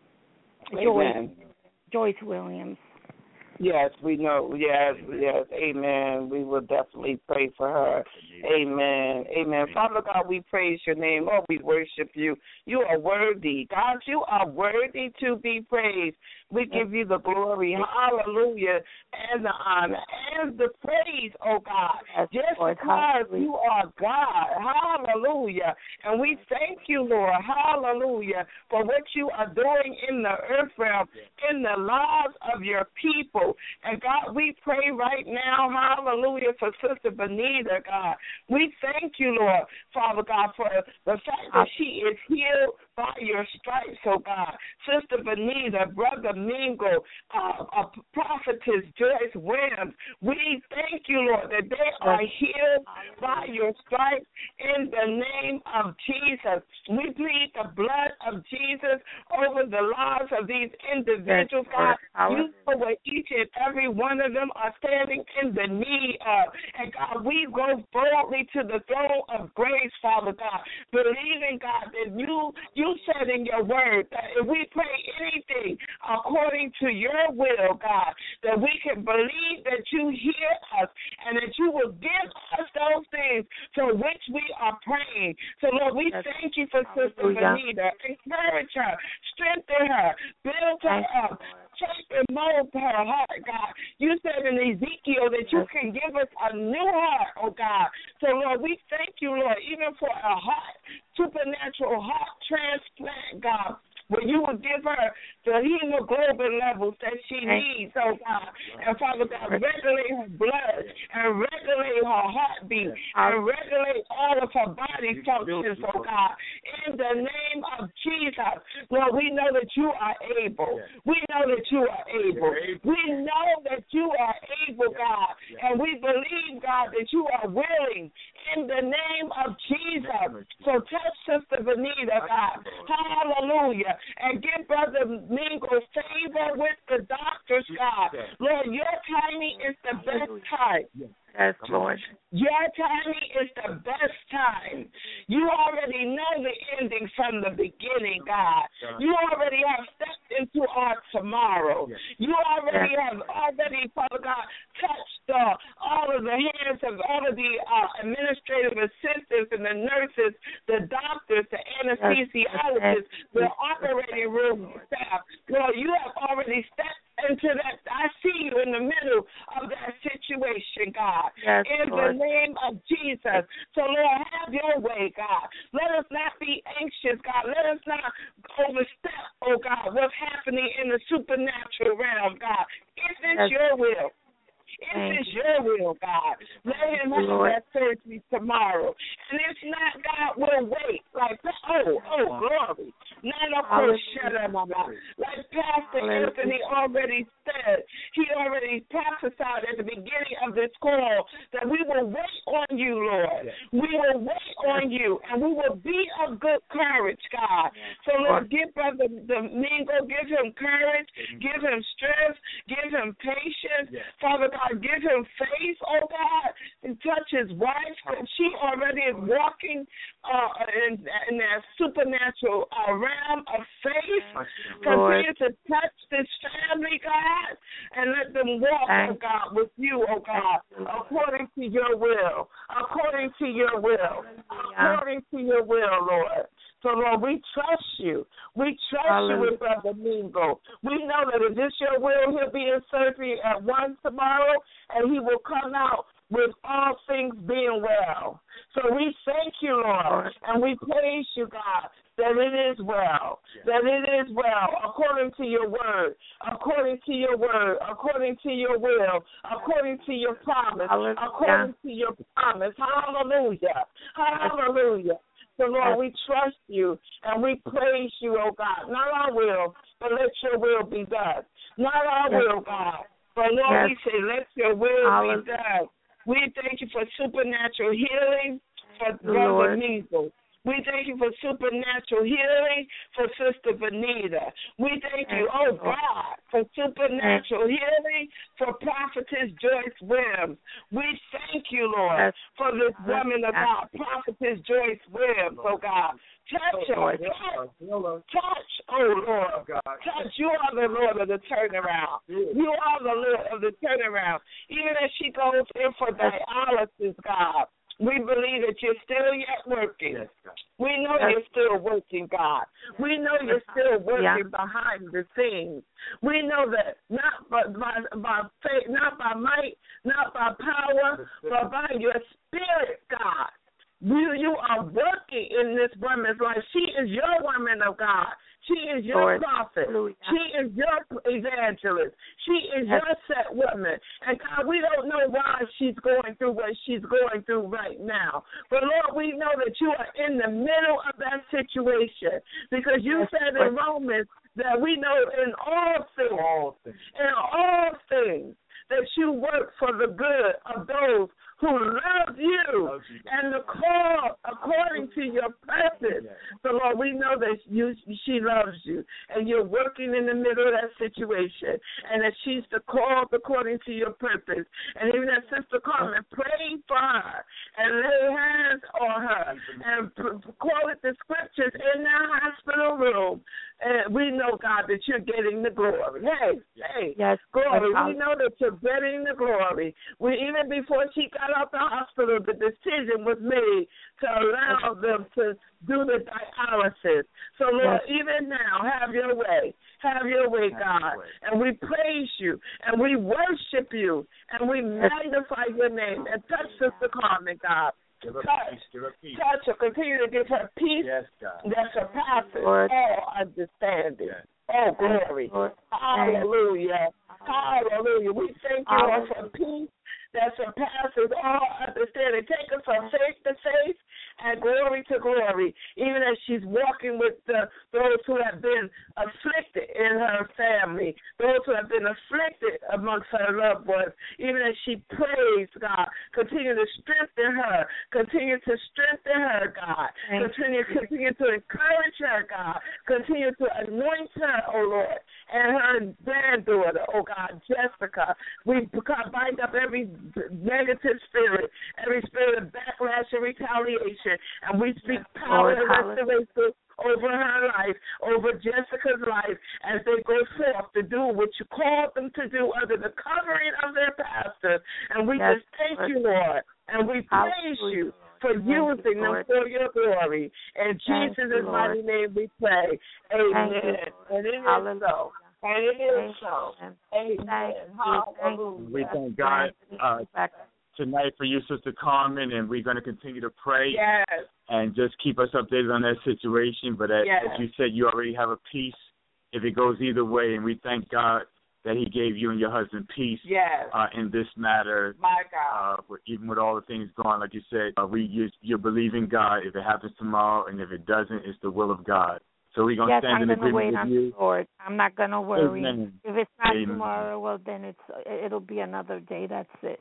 Joyce, Amen. Joyce Williams. Yes, we know. Yes, yes. Amen. We will definitely pray for her. Amen. Amen. Father God, we praise your name. Lord, we worship you. You are worthy. God, you are worthy to be praised. We give you the glory. Hallelujah. And the honor and the praise, oh God. Just because you are God. Hallelujah. And we thank you, Lord. Hallelujah. For what you are doing in the earth realm, in the lives of your people. And God, we pray right now, hallelujah, for Sister Benita, God. We thank you, Lord, Father God, for the fact that she is healed by your stripes, oh God. Sister Benita, Brother Mingo, uh, uh, Prophetess Joyce Williams, we thank you, Lord, that they are healed by your stripes in the name of Jesus. We plead the blood of Jesus over the lives of these individuals, God. You know what each and every one of them are standing in the need of. And God, we go boldly to the throne of grace, Father God, believing, God, that you you said in your word that if we pray anything according to your will, God, that we can believe that you hear us and that you will give us those things for which we are praying. So, Lord, we thank you for Sister Benita. Encourage her, strengthen her, build her up, shape and mold her heart, God. You said in Ezekiel that you can give us a new heart, oh God. So, Lord, we thank you, Lord, even for a heart, supernatural heart transplant, God, where you will give her the hemoglobin levels that she needs, oh God. And Father God, regulate her blood and regulate her heartbeat and regulate all of her body functions, oh God. In the name of Jesus, Lord, we know that you are able. We know that you are able. We know that you are able, God. And we believe, God, that you are willing in the name of Jesus. So touch Sister Benita, God. Hallelujah. And give Brother Mingo favor with the doctors, God. Lord, your timing is the best time. Yes, Lord. Your timing is the best time. You already know the ending from the beginning, God. You already have stepped into our tomorrow. You already have already, Father God, touched uh, all of the hands of all of the uh, administrative assistants and the nurses, the doctors, the anesthesiologists, the operating room staff. Lord, you have already stepped into that. I see you in the middle of that situation, God. Yes, in Lord. the name of Jesus. So, Lord, have your way, God. Let us not be anxious, God. Let us not overstep, oh God, what's happening in the supernatural realm, God. If it's yes. your will. If it's your will, God, let him have Lord. that surgery tomorrow. And if not, God, we'll wait. Like, oh, oh, glory. None of us shut up, like Pastor Hallelujah. Anthony already said. He already prophesied at the beginning of this call that we will wait on you, Lord. We will wait on you, and we will be of good courage, God. So, Lord, give Brother Domingo, give him courage, give him strength, give him patience. Father God, give him faith, oh God, and touch his wife, because she already is walking uh, in, in that supernatural uh, realm of faith. Continue to touch this family, God, and let them walk, oh God, with you, oh God, according to your will, according to your will, according to your will, Lord. So, Lord, we trust you. We trust Hallelujah. you with Brother Mingo. We know that if it's your will, he'll be in surgery at one tomorrow, and he will come out with all things being well. So we thank you, Lord, and we praise you, God, that it is well, that it is well, according to your word, according to your word, according to your will, according to your promise, Hallelujah. according to your promise. Hallelujah. Hallelujah. So, Lord, we trust you and we praise you, oh God. Not our will, but let your will be done. Not our yes. will, God, but, Lord, yes. we say let your will Hallelujah. be done. We thank you for supernatural healing for Brother Measles. We thank you for supernatural healing for Sister Benita. We thank you, oh God, for supernatural healing for Prophetess Joyce Williams. We thank you, Lord, for this woman of God, Prophetess Joyce Williams, oh God. Touch her. Touch, touch, oh Lord. Touch. You are the Lord of the turnaround. You are the Lord of the turnaround. Even as she goes in for dialysis, God, we believe that you're still yet working. Yes, we know yes. you're still working, God. We know you're still working yeah. behind the scenes. We know that not by, by, by faith, not by might, not by power, but by your spirit, God. You, you are working in this woman's life. She is your woman of God. She is your Lord. prophet. Hallelujah. She is your evangelist. She is yes. your set woman. And God, we don't know why she's going through what she's going through right now. But Lord, we know that you are in the middle of that situation because you yes. said in Romans that we know in all things, all things. in all things, that you work for the good of those who love you, love you. and the call according to your purpose. Yes. So, Lord, we know that you, she loves you, and you're working in the middle of that situation, and that she's the call according to your purpose. And even as Sister Carmen, pray for her and lay hands on her and call it the scriptures in that hospital room. And we know, God, that you're getting the glory. Hey, hey, yes. glory. We know that you're getting the glory. We even before she got out the hospital, the decision was made to allow them to do the dialysis. So, Lord, yes. even now, have your way. Have your way, God. And we praise you, and we worship you, and we magnify your name. And touch Sister Carmen, God. Give her touch, peace, give her peace. Touch her, continue to give her peace yes, that surpasses Lord. all understanding. Yes. Oh, glory. Lord. Hallelujah. Hallelujah. We thank you, Lord, for peace that surpasses all understanding. Take us from faith to faith and glory to glory, even as she's walking with the, those who have been afflicted in her family, those who have been afflicted amongst her loved ones, even as she prays, God, continue to strengthen her, continue to strengthen her, God, continue, continue to encourage her, God, continue to anoint her, oh Lord, and her granddaughter, oh God, Jessica. We bind up every negative spirit, every spirit of backlash and retaliation, and we speak power and restoration over her life, over Jessica's life, as they go forth to do what you called them to do under the covering of their pastor. And we yes, just thank Lord. you, Lord, and we praise you for using them for your glory. In Jesus' mighty name we pray. Amen. And it is so. And it is so. Amen. Hallelujah. We thank God uh, tonight for you, Sister Carmen, and we're going to continue to pray. Yes. And just keep us updated on that situation. But as, yes. as you said, you already have a peace if it goes either way. And we thank God that he gave you and your husband peace yes. uh, in this matter. My God. Uh, even with all the things going, like you said, uh, we you, you're believing God. If it happens tomorrow, and if it doesn't, it's the will of God. So we're going to yes, stand I'm in gonna agreement wait with on you. The Lord. I'm not going to worry. Amen. If it's not Amen. tomorrow, well, then it's it'll be another day. That's it.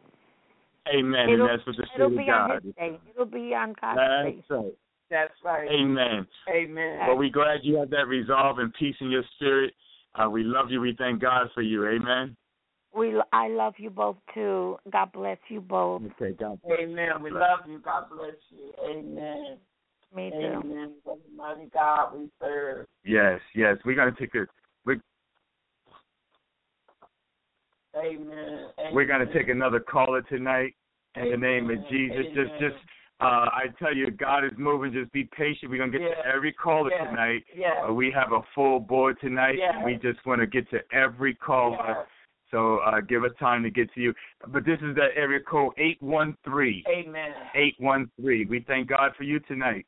Amen. It'll, and that's what the it'll Spirit be of God. on his day. It'll be on God's that's day. Right. That's right. Amen. Amen. Well, we're glad you have that resolve and peace in your spirit. Uh, we love you. We thank God for you. Amen. We, I love you both, too. God bless you both. Okay, God bless. Amen. We love you. God bless you. Amen. Me too. Amen. What a mighty God we serve. Yes, yes. We're going to take a... We're, Amen. Amen. We're going to take another caller tonight in Amen. the name of Jesus. Amen. Just, just Uh, I tell you, God is moving. Just be patient. We're going to get yeah. to every caller yeah. tonight. Yeah. Uh, we have a full board tonight. Yeah. We just want to get to every caller. Yeah. So uh, give us time to get to you. But this is that area code eight one three. Amen. eight one three. We thank God for you tonight.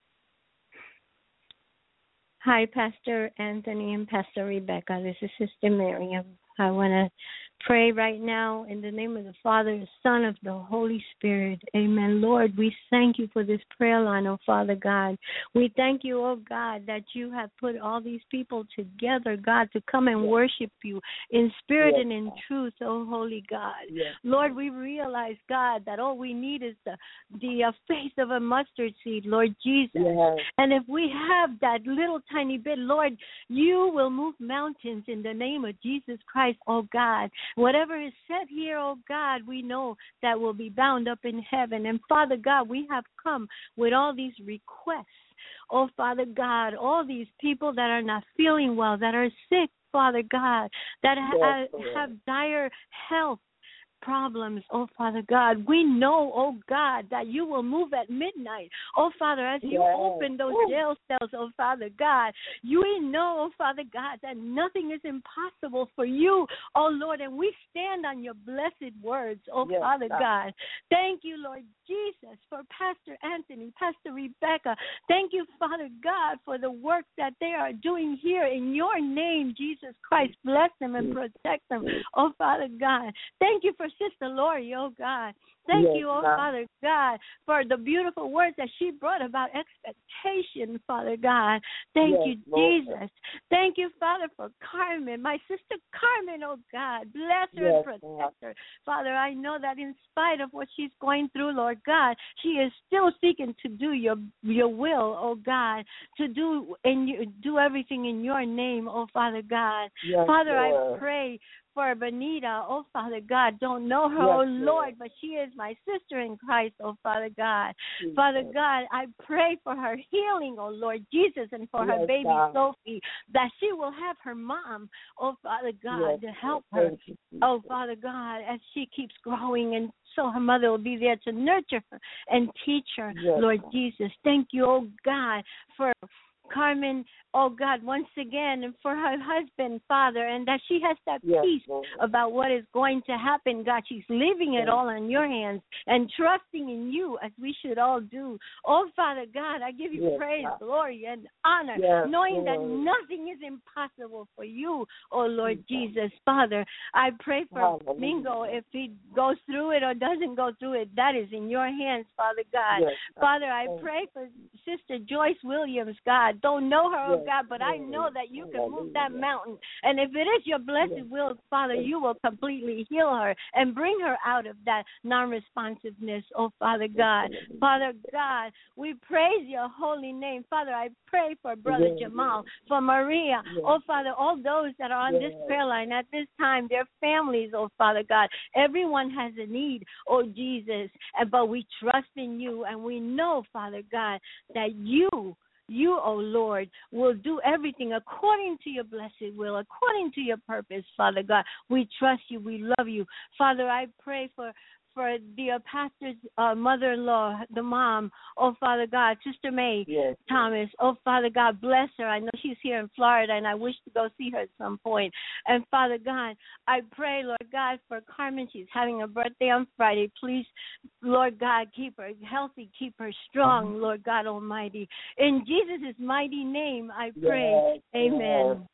Hi, Pastor Anthony and Pastor Rebecca. This is Sister Miriam. I want to pray right now in the name of the Father, the Son, of the Holy Spirit. Amen. Lord, we thank you for this prayer line, oh Father God. We thank you, oh God, that you have put all these people together, God, to come and yes. worship you in spirit yes. and in truth, oh Holy God. Yes. Lord, we realize, God, that all we need is the, the uh, faith of a mustard seed, Lord Jesus. Yes. And if we have that little tiny bit, Lord, you will move mountains in the name of Jesus Christ, oh God. Whatever is said here, oh God, we know that will be bound up in heaven. And Father God, we have come with all these requests. Oh Father God, all these people that are not feeling well, that are sick, Father God, that ha- yes, have dire health problems, oh Father God. We know, oh God, that you will move at midnight. Oh Father, as you yes. open those jail cells, oh Father God, you know, oh Father God, that nothing is impossible for you, oh Lord, and we stand on your blessed words, oh yes, Father God. God. Thank you, Lord Jesus, for Pastor Anthony, Pastor Rebecca. Thank you, Father God, for the work that they are doing here in your name, Jesus Christ. Bless them and protect them, oh Father God. Thank you for Sister Lori, oh God. Thank yes, you, oh God. Father God, for the beautiful words that she brought about expectation, Father God. Thank yes, you, Jesus. Lord. Thank you, Father, for Carmen, my sister Carmen, oh God. Bless her yes, and protect Lord. her. Father, I know that in spite of what she's going through, Lord God, she is still seeking to do your your will, oh God, to do and do everything in your name, oh Father God. Yes, Father, Lord. I pray for Benita, oh Father God, don't know her, yes, oh Lord, but she is my sister in Christ, oh Father God. Jesus. Father God, I pray for her healing, oh Lord Jesus, and for yes, her baby God. Sophie, that she will have her mom, oh Father God, yes, to help her, you, oh Father God, as she keeps growing, and so her mother will be there to nurture her and teach her, yes, Lord God. Jesus. Thank you, oh God, for Carmen, oh God, once again, and for her husband, Father, and that she has that yes, peace Lord. About what is going to happen, God. She's leaving it yes. all in your hands and trusting in you as we should all do. Oh, Father God, I give you yes, praise, God. Glory, and honor, yes, knowing Lord. That nothing is impossible for you, oh Lord yes, Jesus. Father, I pray for Hallelujah. Mingo, if he goes through it or doesn't go through it, that is in your hands, Father God. Yes, Father, I pray for Sister Joyce Williams, God. Don't know her, oh God, but I know that you can move that mountain. And if it is your blessed will, Father, you will completely heal her and bring her out of that non-responsiveness, oh Father God. Father God, we praise your holy name. Father, I pray for Brother Jamal, for Maria, oh Father, all those that are on this prayer line at this time, their families, oh Father God. Everyone has a need, oh Jesus, but we trust in you, and we know, Father God, that you You, O Lord, will do everything according to your blessed will, according to your purpose, Father God. We trust you. We love you. Father, I pray for for the uh, pastor's uh, mother-in-law, the mom, oh, Father God, Sister May yes. Thomas, oh, Father God, bless her. I know she's here in Florida, and I wish to go see her at some point. And, Father God, I pray, Lord God, for Carmen. She's having a birthday on Friday. Please, Lord God, keep her healthy, keep her strong, mm-hmm. Lord God Almighty. In Jesus' mighty name, I pray. Yes. Amen.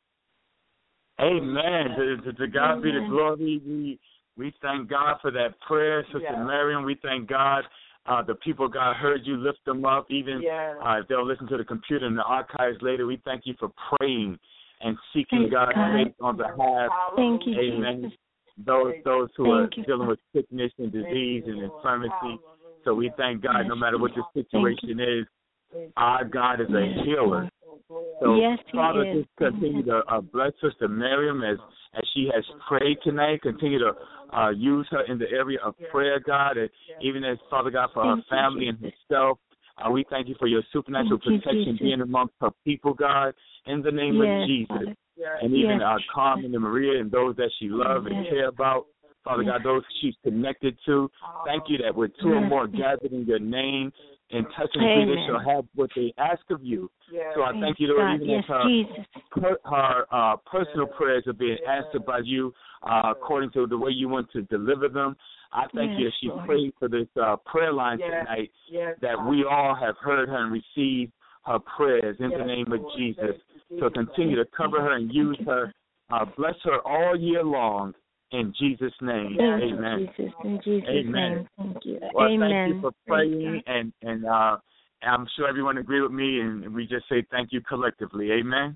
Amen. To, to, to God Amen. Be the glory. We, we thank God for that prayer, Sister yeah. Miriam. We thank God. Uh, the people, God, heard you, lift them up. Even yeah. uh, if they'll listen to the computer in the archives later, we thank you for praying and seeking thank God's God. Faith on behalf. Thank you, Amen. Jesus. Those, those who thank are you. dealing with sickness and disease and infirmity. So we thank God, no matter what the situation is, our God is a healer. So, yes, Father, is. just continue to uh, bless Sister Miriam as, as she has prayed tonight. Continue to uh, use her in the area of prayer, God, and even as, Father God, for thank her family you, and herself. Uh, we thank you for your supernatural thank protection you, being amongst her people, God, in the name yes, of Jesus. Father. And even yes. uh, Carmen and Maria and those that she loves yes. and care about. Father yes. God, those she's connected to. Thank you that with two or more gathered in your name and touch and agree, they shall have what they ask of you. Yes. So I thank you, Lord, God, even yes, as her, Jesus. per, her uh, personal prayers are being answered by you uh, according to the way you want to deliver them. I thank yes, you as she Lord. prayed for this uh, prayer line yes. tonight, yes. that we all have heard her and received her prayers in yes. the name of Jesus. So continue to cover her and use her. Uh, bless her all year long. In Jesus' name, Thank amen. You, Jesus. In Jesus' amen. name, thank you. Well, amen. Thank you for praying, and and uh, I'm sure everyone agree with me, and we just say thank you collectively. Amen.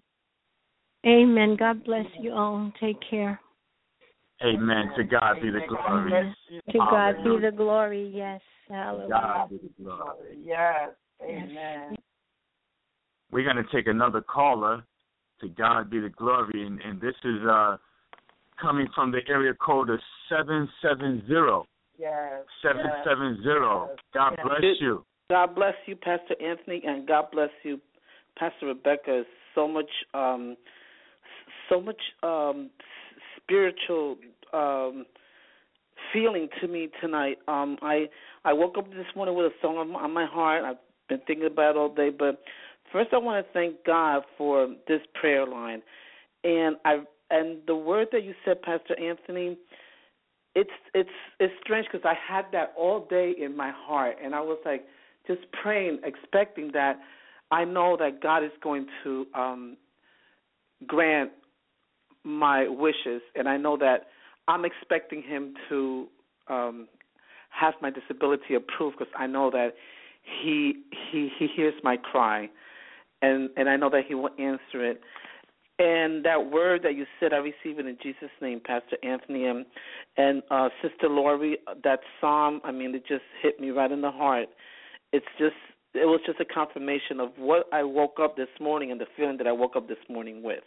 Amen. God bless you all. Take care. Amen. To God be the glory. Amen. To God be the glory. Yes. Hallelujah. God be the glory. Yes. Amen. We're going to take another caller. To God be the glory, and, and this is uh. coming from the area code of seven seven zero. Yes. seven seven zero. Yes. God yes. bless you. God bless you, Pastor Anthony, and God bless you, Pastor Rebecca. So much, um, so much um, spiritual um, feeling to me tonight. Um, I I woke up this morning with a song on, on my heart. I've been thinking about it all day, but first I want to thank God for this prayer line, and I. And the word that you said, Pastor Anthony, it's it's it's strange because I had that all day in my heart, and I was like just praying, expecting that I know that God is going to um, grant my wishes, and I know that I'm expecting Him to um, have my disability approved because I know that He He He hears my cry, and and I know that He will answer it. And that word that you said, I receive it in Jesus' name, Pastor Anthony. And, and uh, Sister Lori, that psalm, I mean, it just hit me right in the heart. It's just, it was just a confirmation of what I woke up this morning and the feeling that I woke up this morning with.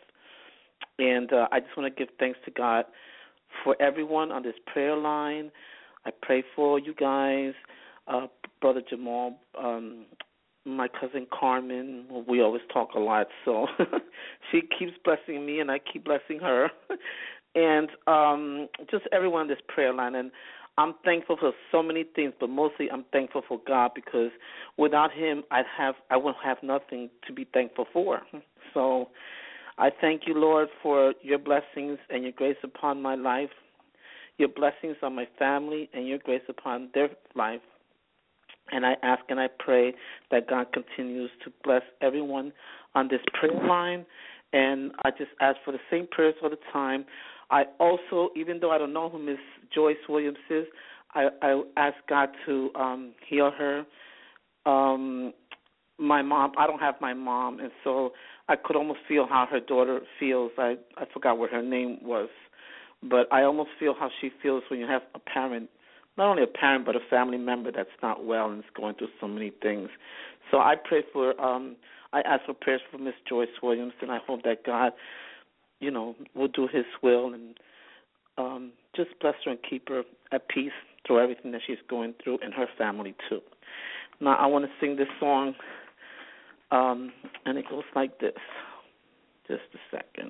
And uh, I just want to give thanks to God for everyone on this prayer line. I pray for you guys, uh, Brother Jamal, um, my cousin Carmen. We always talk a lot, so she keeps blessing me and I keep blessing her. And um, just everyone on this prayer line. And I'm thankful for so many things, but mostly I'm thankful for God because without Him, I'd have I wouldn't have nothing to be thankful for. So I thank you, Lord, for your blessings and your grace upon my life, your blessings on my family, and your grace upon their life. And I ask and I pray that God continues to bless everyone on this prayer line. And I just ask for the same prayers all the time. I also, even though I don't know who Miss Joyce Williams is, I, I ask God to um, heal her. Um, my mom, I don't have my mom, and so I could almost feel how her daughter feels. I, I forgot what her name was, but I almost feel how she feels when you have a parent, not only a parent, but a family member that's not well and is going through so many things. So I pray for, um, I ask for prayers for Miss Joyce Williams, and I hope that God, you know, will do His will and um, just bless her and keep her at peace through everything that she's going through, and her family too. Now I want to sing this song, um, and it goes like this. Just a second.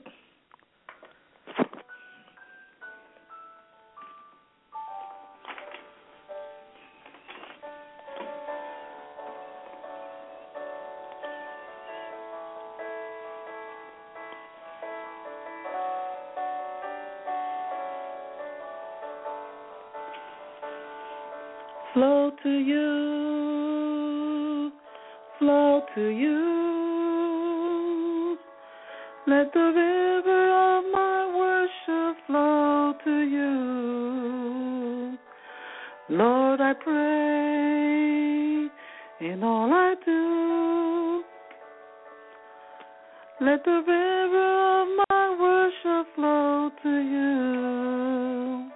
Flow to you, flow to you. Let the river of my worship flow to you. Lord, I pray in all I do. Let the river of my worship flow to you.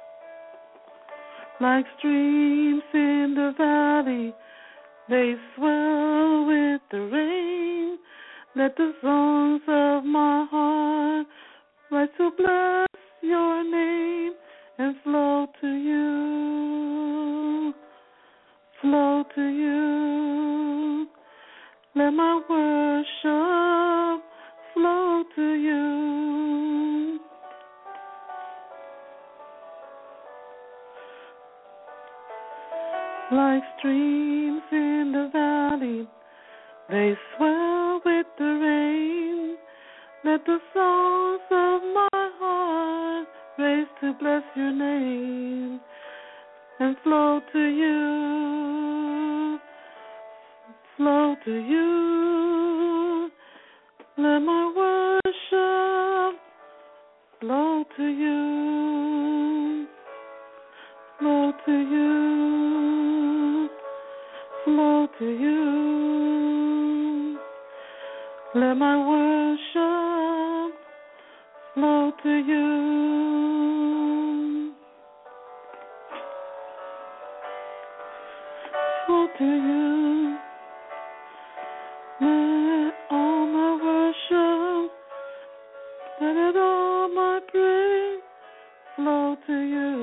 Like streams in the valley, they swell with the rain. Let the songs of my heart rise to bless your name and flow to you, flow to you. Let my worship flow to you. streams in the valley, they swell with the rain. Let the songs of my heart raise to bless your name and flow to you, flow to you. Let my worship flow to you, flow to you, flow to you. Let my worship flow to you, flow to you. Let all my worship, let it all my praise flow to you.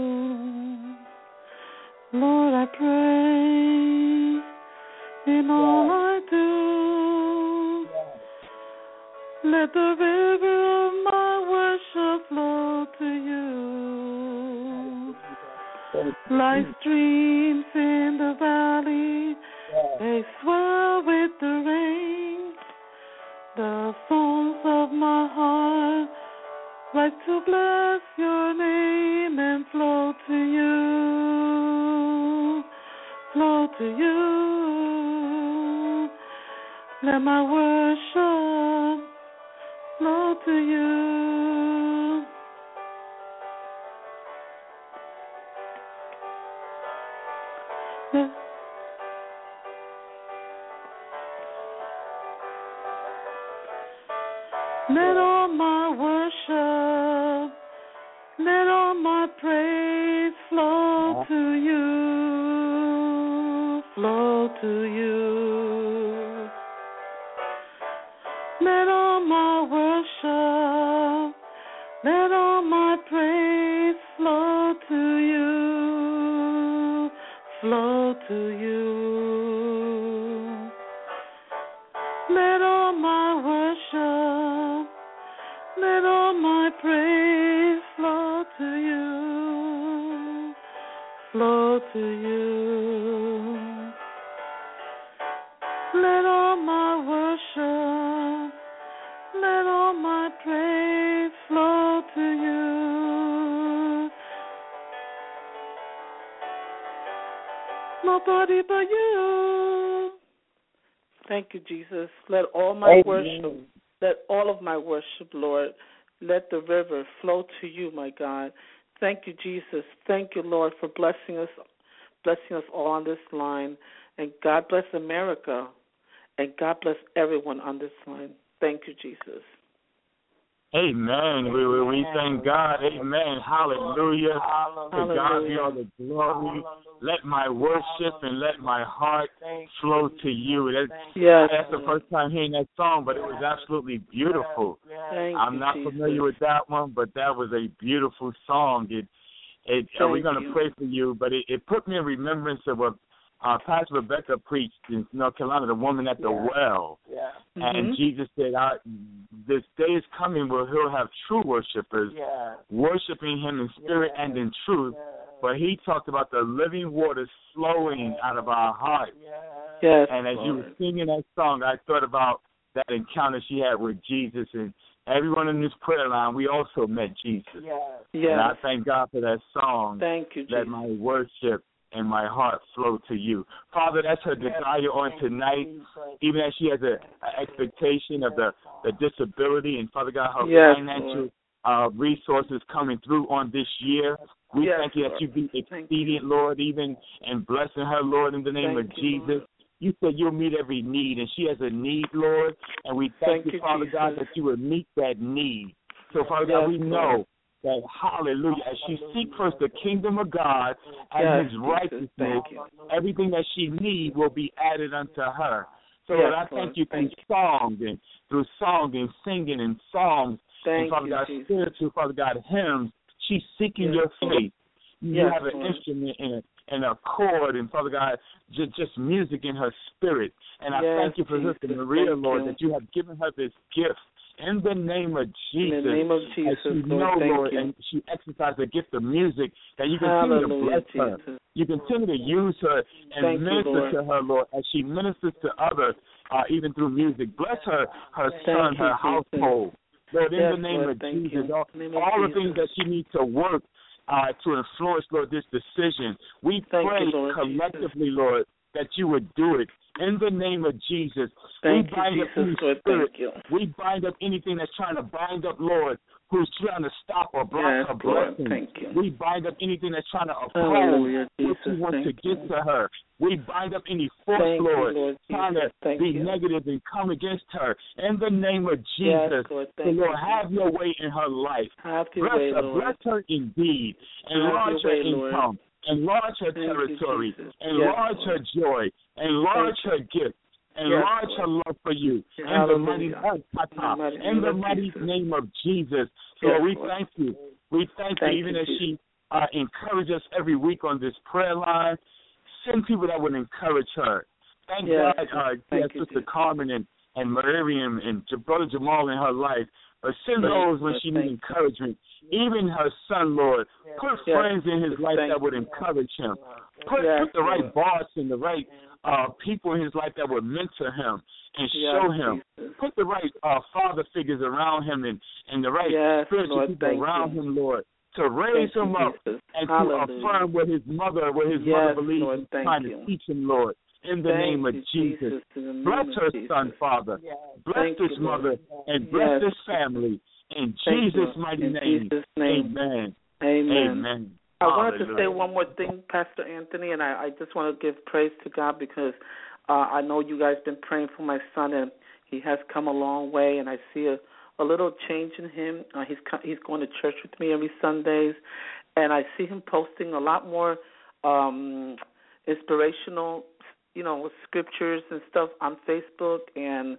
Lord, I pray in all I do. Let the river of my worship flow to you. Like streams in the valley, they swell with the rain. The songs of my heart rise to bless your name and flow to you, flow to you. Let my worship flow to you. Let, let all my worship, let all my praise flow to you, flow to you. Let all my worship, let all my praise flow to you, flow to you. Let all my worship, let all my praise flow to you, flow to you. Let all my worship, let all my praise flow to you. Nobody but you. Thank you, Jesus. Let all my Amen. worship, let all of my worship, Lord, let the river flow to you, my God. Thank you, Jesus. Thank you, Lord, for blessing us, blessing us all on this line. And God bless America. And God bless everyone on this line. Thank you, Jesus. Amen. We, we, we thank God. Amen. Hallelujah. Hallelujah. To God be all the glory. Let my worship and let my heart flow to you. That's, Yes. that's the first time hearing that song, but it was absolutely beautiful. Thank I'm you, not Jesus. familiar with that one, but that was a beautiful song. It, it, uh, we're going to pray for you, but it, it put me in remembrance of what uh, Pastor Rebecca preached in North Carolina, the woman at the Yeah. well. Yeah. And Mhm. Jesus said, I, this day is coming where he'll have true worshipers, Yeah. worshiping him in spirit Yeah. and in truth. Yeah. But he talked about the living waters flowing out of our hearts. Yes. And as Lord. you were singing that song, I thought about that encounter she had with Jesus. And everyone in this prayer line, we also met Jesus. Yes. Yes. And I thank God for that song. Thank you, Jesus. Let my worship and my heart flow to you. Father, that's her desire on tonight, even as she has a, a expectation of the, the disability and, Father God, her Yes, financial uh, resources coming through on this year. We Yes, thank you that Lord. you be Thank expedient, Lord, even in blessing her, Lord, in the name Thank of you, Jesus. Lord. You said you'll meet every need, and she has a need, Lord, and we thank, Thank you, you, Father Jesus. God, that you would meet that need. So, Father Yes, God, we Lord. know that, hallelujah, as she seeks first the kingdom of God and Yes, his Jesus. righteousness, Thank you. everything that she needs will be added unto her. So, Yes, Lord, I Lord. thank you through Thank you. song and through song and singing and songs, and Thank Father you, God, Jesus. spiritual, Father God, hymns. She's seeking Yes, your Lord. face. You Yes, have an Lord. instrument and a, and a chord, and Father God, just, just music in her spirit. And I Yes, thank you for Jesus. Sister Maria, Thank Lord, you. that you have given her this gift in the name of Jesus. In the name of Jesus, as she Lord, know, thank Lord, you. and she exercises the gift of music, that you continue Hallelujah, to bless her. Jesus. You continue to use her and Thank you, minister Lord. to her, Lord, as she ministers to others, uh, even through music. Bless her, her Thank son, you, her Jesus. household. Lord, in Yes, the name Lord, of thank Jesus, you. all, In the name of all the Jesus. things that she needs to work uh, to influence, Lord, this decision, we Thank pray you, Lord collectively, Lord, that you would do it. In the name of Jesus, Thank we bind you, up Jesus, any Lord, spirit. thank you. We bind up anything that's trying to bind up, Lord, who's trying to stop or block Yes, her Lord, blessing. thank you. We bind up anything that's trying to oppose Hallelujah, what Jesus, you want to thank get you. to her. We bind up any force, Thank you, Lord, Lord trying Jesus, to thank be you. negative and come against her. In the name of Yes, Jesus, Lord, so thank Lord, you. have your way in her life. Have your Bless way, her, Lord. bless her indeed. Have Enlarge your her way, Lord. income. Enlarge her Thank you, territory. Jesus. Enlarge Yes, her Lord. joy. Enlarge Thank her gift. Enlarge Yes, her love for you. In the Hallelujah. mighty, In the mighty in name the of mighty Jesus. name of Jesus. So Yes, we Lord. thank you. We thank, Thank you, even you, as Jesus. she uh, encourages us every week on this prayer line. Send people that would encourage her. Thank Yes, God, uh, thank yes, you, Sister Jesus. Carmen and, and Miriam and J- Brother Jamal in her life. But send Thank those you, when Lord. she Thank needs encouragement. Even her son, Lord. Put Yes. friends in his life Thank that would you. encourage him. Put, Yes, put the right Lord. boss and the right uh, people in his life that would mentor him and Yes, show him. Jesus. Put the right uh, father figures around him and, and the right Yes, spiritual Lord, people thank around you. him, Lord, to raise Thank him you, up Jesus. and Hallelujah. to affirm what his mother, what his Yes, mother believes Lord, and thank trying you. to teach him, Lord. In the Thank name of you, Jesus. in the name Bless of her Jesus. son, Father. Bless Thank this you, Lord. mother and bless Yes. this family. In Thank Jesus' you. mighty In name. Jesus' name. Amen. Amen. Amen. I wanted to Hallelujah. say one more thing, Pastor Anthony, and I, I just want to give praise to God because uh, I know you guys been praying for my son, and he has come a long way, and I see a, a little change in him. Uh, he's he's going to church with me every Sundays, and I see him posting a lot more um, inspirational, you know, scriptures and stuff on Facebook, and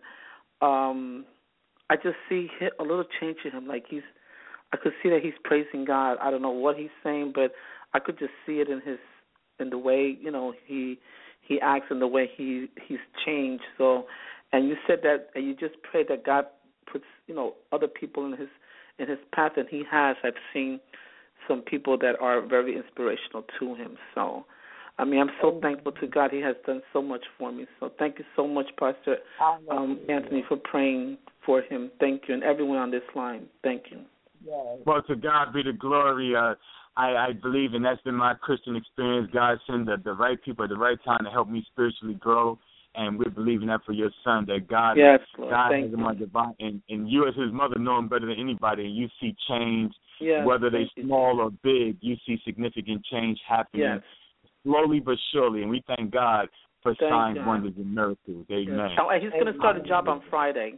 um, I just see a little change in him. Like he's, I could see that he's praising God. I don't know what he's saying, but I could just see it in his, in the way, you know, he he acts and the way he he's changed. So, and you said that, and you just prayed that God puts, you know, other people in his in his path, and he has. I've seen some people that are very inspirational to him. So, I mean, I'm so thankful to God. He has done so much for me. So thank you so much, Pastor um, Anthony, for praying for him. Thank you, and everyone on this line. Thank you. Well, to God be the glory. Uh, I, I believe, and that's been my Christian experience. God sent the, the right people at the right time to help me spiritually grow, and we're believing that for your son, that God, yes, Lord. God Thank has you. him on divine, and, and you as his mother know him better than anybody, and you see change, yes, whether they're you. small or big, you see significant change happening yes. slowly but surely, and we thank God for thank signs, God. wonders, and miracles. Amen. Yes. Oh, he's going to start a job on Friday.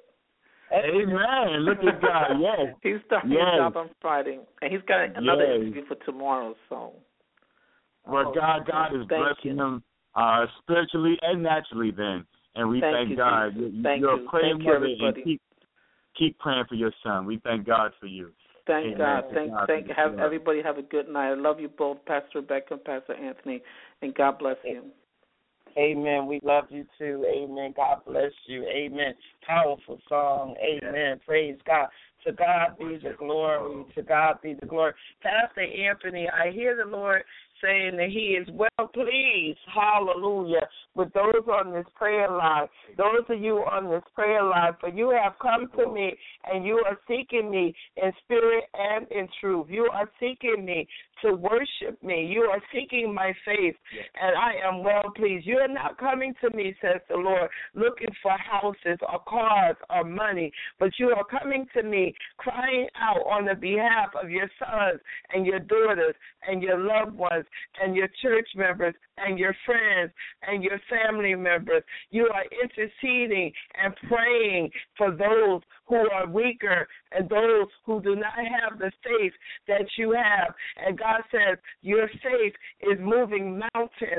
Amen. Look at God. Yes. He's starting yes. a job on Friday, and he's got another yes. interview for tomorrow. So, well, God, God is thank blessing you. him uh, spiritually and naturally. Then, and we thank thank you, God. Jesus. You, thank you're you. a praying thank you, mother, everybody. and keep keep praying for your son. We thank God for you. Thank Amen. God. Thank, God thank. you. Have everybody have a good night. I love you both, Pastor Rebecca and Pastor Anthony, and God bless you. Amen. We love you too. Amen. God bless you. Amen. Powerful song. Amen. Praise God. To God be the glory. To God be the glory. Pastor Anthony, I hear the Lord saying that he is well pleased, hallelujah, with those on this prayer line, those of you on this prayer line, for you have come to me and you are seeking me in spirit and in truth. You are seeking me to worship me. You are seeking my face, and I am well pleased. You are not coming to me, says the Lord, looking for houses or cars or money, but you are coming to me crying out on the behalf of your sons and your daughters and your loved ones and your church members and your friends and your family members. You are interceding and praying for those who are weaker and those who do not have the faith that you have. And God says your faith is moving mountains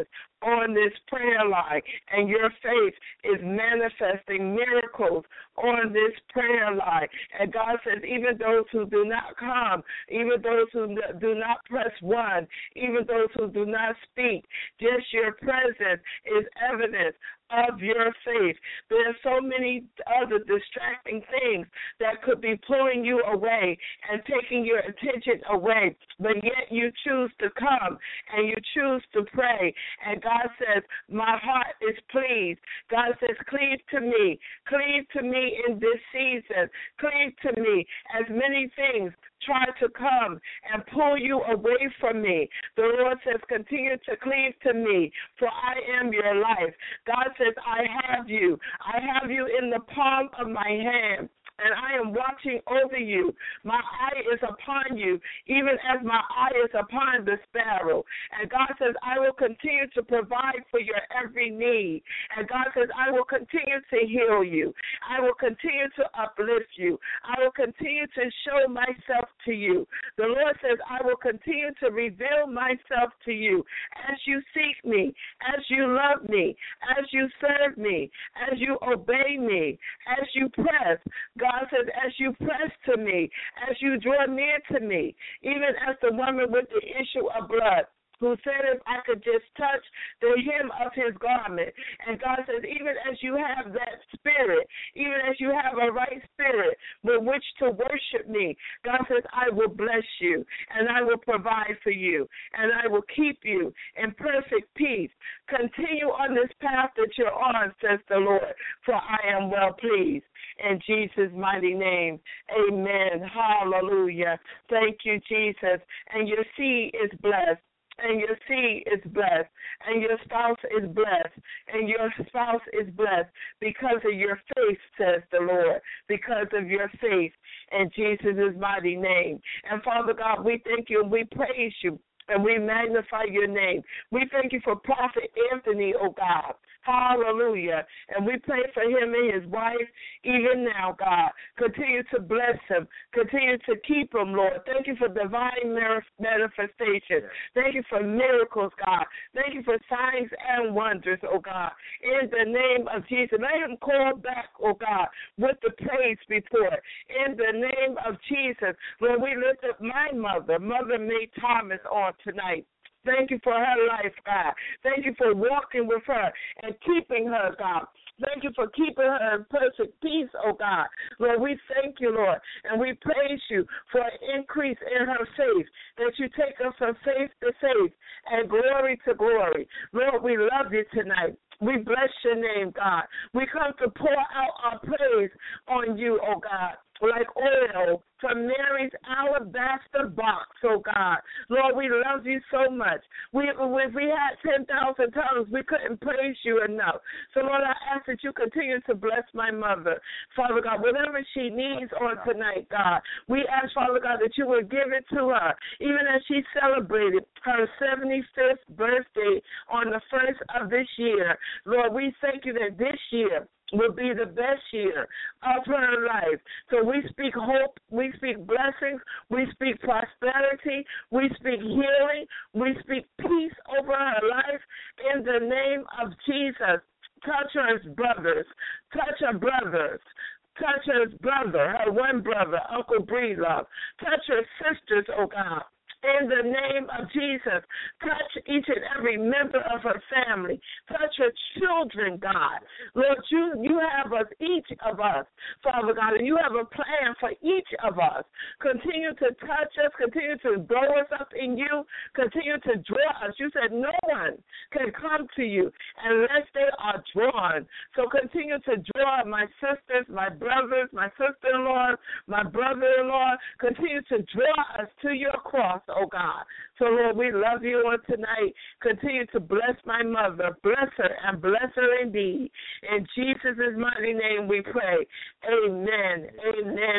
on this prayer line, and your faith is manifesting miracles on this prayer line. And God says, even those who do not come, even those who do not press one, even those who do not speak, just your presence is evidence of your faith. There are so many other distracting things that could be pulling you away and taking your attention away, but yet you choose to come and you choose to pray. And God says, my heart is pleased. God says, cleave to me. Cleave to me in this season. Cleave to me. As many things try to come and pull you away from me, the Lord says, continue to cleave to me, for I am your life. God says, I have you. I have you in the palm of my hand, and I am watching over you. My eye is upon you, even as my eye is upon the sparrow. And God says, I will continue to provide for your every need. And God says, I will continue to heal you. I will continue to uplift you. I will continue to show myself to you. The Lord says, I will continue to reveal myself to you as you seek me, as you love me, as you serve me, as you obey me, as you press. God says, as you press to me, as you draw near to me, even as the woman with the issue of blood, who said if I could just touch the hem of his garment. And God says, even as you have that spirit, even as you have a right spirit with which to worship me, God says, I will bless you, and I will provide for you, and I will keep you in perfect peace. Continue on this path that you're on, says the Lord, for I am well pleased. In Jesus' mighty name, amen. Hallelujah. Thank you, Jesus. And your seed is blessed. And your seed is blessed, and your spouse is blessed, and your spouse is blessed because of your faith, says the Lord, because of your faith in Jesus' mighty name. And Father God, we thank you and we praise you and we magnify your name. We thank you for Prophet Anthony, oh God. Hallelujah. And we pray for him and his wife even now, God. Continue to bless him. Continue to keep him, Lord. Thank you for divine manifestation. Thank you for miracles, God. Thank you for signs and wonders, oh God. In the name of Jesus, let him call back, oh God, with the praise report. In the name of Jesus, Lord, we lift up my mother, Mother May Thomas, on tonight. Thank you for her life, God. Thank you for walking with her and keeping her, God. Thank you for keeping her in perfect peace, oh God. Lord, we thank you, Lord, and we praise you for an increase in her faith, that you take us from faith to faith and glory to glory. Lord, we love you tonight. We bless your name, God. We come to pour out our praise on you, oh God, like oil from Mary's alabaster box, oh God. Lord, we love you so much. We, if we had ten thousand tongues, we couldn't praise you enough. So, Lord, I ask that you continue to bless my mother, Father God, whatever she needs on tonight, God. We ask, Father God, that you would give it to her, even as she celebrated her seventy-fifth birthday on the first of this year. Lord, we thank you that this year will be the best year of her life. So we speak hope, we speak blessings, we speak prosperity, we speak healing, we speak peace over her life in the name of Jesus. Touch her brothers, touch her brothers. Touch her brother, her one brother, Uncle Breedlove. Touch her sisters, oh God. In the name of Jesus, touch each and every member of her family. Touch her children, God. Lord, you, you have us, each of us, Father God, and you have a plan for each of us. Continue to touch us. Continue to grow us up in you. Continue to draw us. You said no one can come to you unless they are drawn. So continue to draw my sisters, my brothers, my sister-in-law, my brother-in-law. Continue to draw us to your cross, oh God. So, Lord, we love you on tonight. Continue to bless my mother. Bless her and bless her indeed. In Jesus' mighty name we pray. Amen, amen, and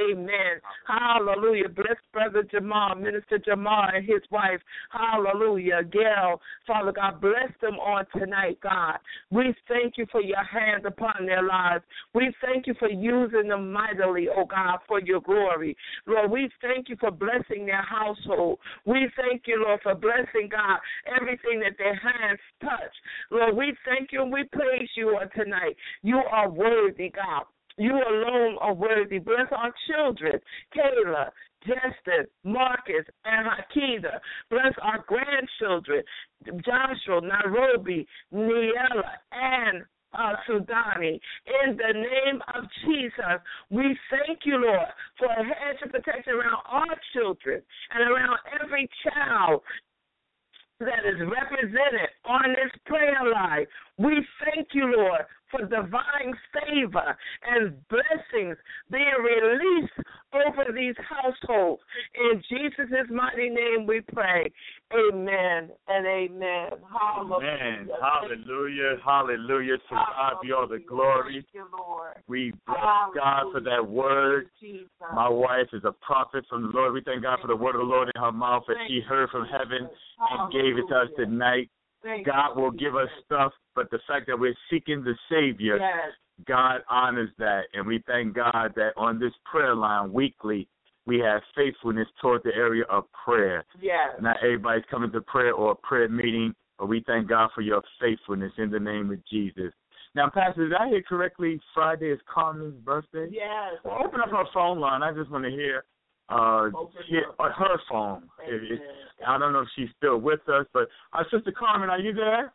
Amen. Hallelujah. Bless Brother Jamal, Minister Jamal and his wife. Hallelujah. Gail, Father God, bless them on tonight, God. We thank you for your hand upon their lives. We thank you for using them mightily, oh God, for your glory. Lord, we thank you for blessing their household. We thank you, Lord, for blessing, God, everything that their hands touch. Lord, we thank you and we praise you on tonight. You are worthy, God. You alone are worthy. Bless our children, Kayla, Justin, Marcus, and Hakida. Bless our grandchildren, Joshua, Nairobi, Niela, and uh, Sudani. In the name of Jesus, we thank you, Lord, for a hedge of protection around our children and around every child that is represented on this prayer line. We thank you, Lord, for divine favor and blessings being released over these households. In Jesus' mighty name we pray. Amen and amen. Hallelujah. Amen. Hallelujah. Hallelujah. To God be all the glory. Thank you, Lord. We bless God for that word. Jesus. My wife is a prophet from the Lord. We thank God for the word of the Lord in her mouth that she heard from heaven and gave it to us tonight. God will give us stuff, but the fact that we're seeking the Savior, yes, God honors that. And we thank God that on this prayer line weekly, we have faithfulness toward the area of prayer. Yes. Not everybody's coming to prayer or a prayer meeting, but we thank God for your faithfulness in the name of Jesus. Now, Pastor, did I hear correctly Friday is Carmen's birthday? Yes. Well, open up her phone line. I just want to hear uh, hear, uh, her phone. It, it, I don't know if she's still with us, but uh, Sister Carmen, are you there?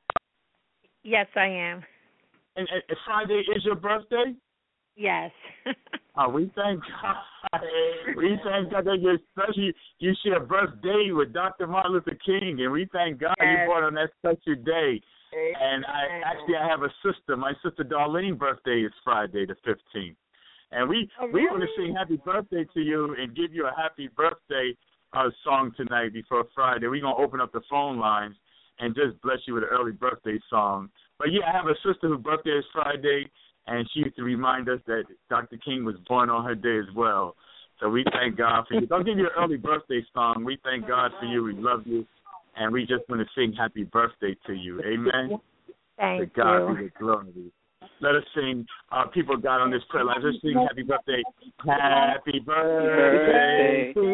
Yes, I am. And, and, and Friday is your birthday? Yes. Oh, we thank God. We thank God that you're special. You share birthday with Doctor Martin Luther King, and we thank God yes. you born on that special day. And I actually I have a sister. My sister Darlene's birthday is Friday the fifteenth. And we, oh, we really? want to sing happy birthday to you and give you a happy birthday uh, song tonight before Friday. We're going to open up the phone lines and just bless you with an early birthday song. But, yeah, I have a sister whose birthday is Friday, and she used to remind us that Doctor King was born on her day as well. So we thank God for you. Don't give you an early birthday song. We thank God for you. We love you. And we just want to sing happy birthday to you. Amen. Thank to God you. be the glory. Let us sing. Uh, people got on this prayer line. Let's sing happy birthday. Happy birthday to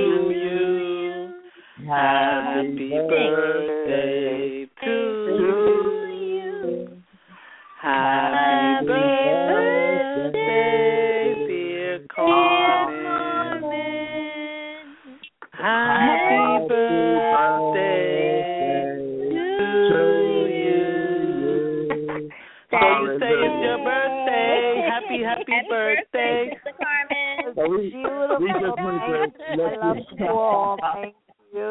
you. Happy birthday to you. Happy birthday, dear Carmen. Happy birthday to you. So you say it's your birthday. Happy, happy, happy birthday. Sister Carmen. So we, we just want to let you all. Thank you.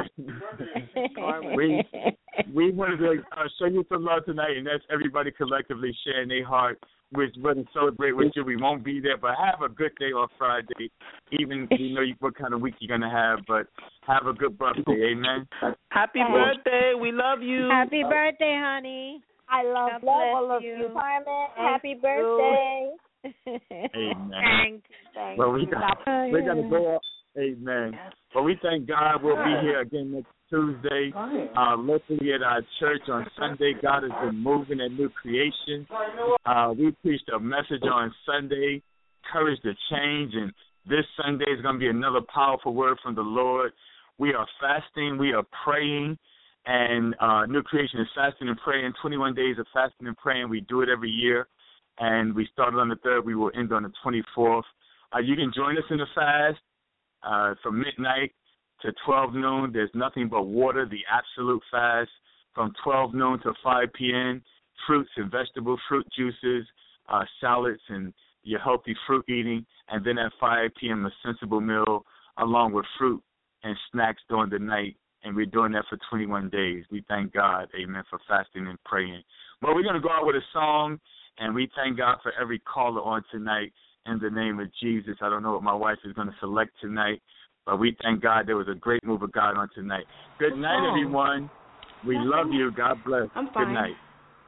we, we wanted to uh, show you some love tonight, and that's everybody collectively sharing their heart. We're going to celebrate with you. We won't be there, but have a good day on Friday, even if you know what kind of week you're going to have, but have a good birthday. Amen. Happy birthday. We love you. Happy birthday, honey. I love God all of you. you. Carmen, Thank happy you. birthday. Amen. Thank you. Thank Well, we you. got, Oh, we're yeah. going to go up. Amen. Well, we thank God we'll be here again next Tuesday, uh, locally at our church on Sunday. God has been moving at New Creation. Uh, we preached a message on Sunday, Courage to Change, and this Sunday is going to be another powerful word from the Lord. We are fasting. We are praying. And uh, New Creation is fasting and praying, twenty-one days of fasting and praying. We do it every year. And we started on the third. We will end on the twenty-fourth. Uh, you can join us in the fast uh, from midnight to twelve noon. There's nothing but water, the absolute fast, from twelve noon to five p.m., fruits and vegetables, fruit juices, uh, salads, and your healthy fruit eating. And then at five p.m., a sensible meal along with fruit and snacks during the night. And we're doing that for twenty-one days. We thank God, amen, for fasting and praying. Well, we're going to go out with a song, and we thank God for every caller on tonight in the name of Jesus. I don't know what my wife is going to select tonight, but we thank God there was a great move of God on tonight. Good night, everyone. We love you. God bless. I'm fine. Good night.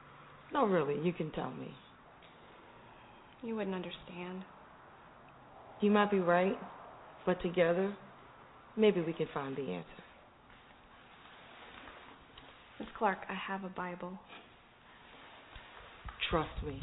No, really, you can tell me. You wouldn't understand. You might be right, but together, maybe we can find the answer. Miss Clark, I have a Bible. Trust me.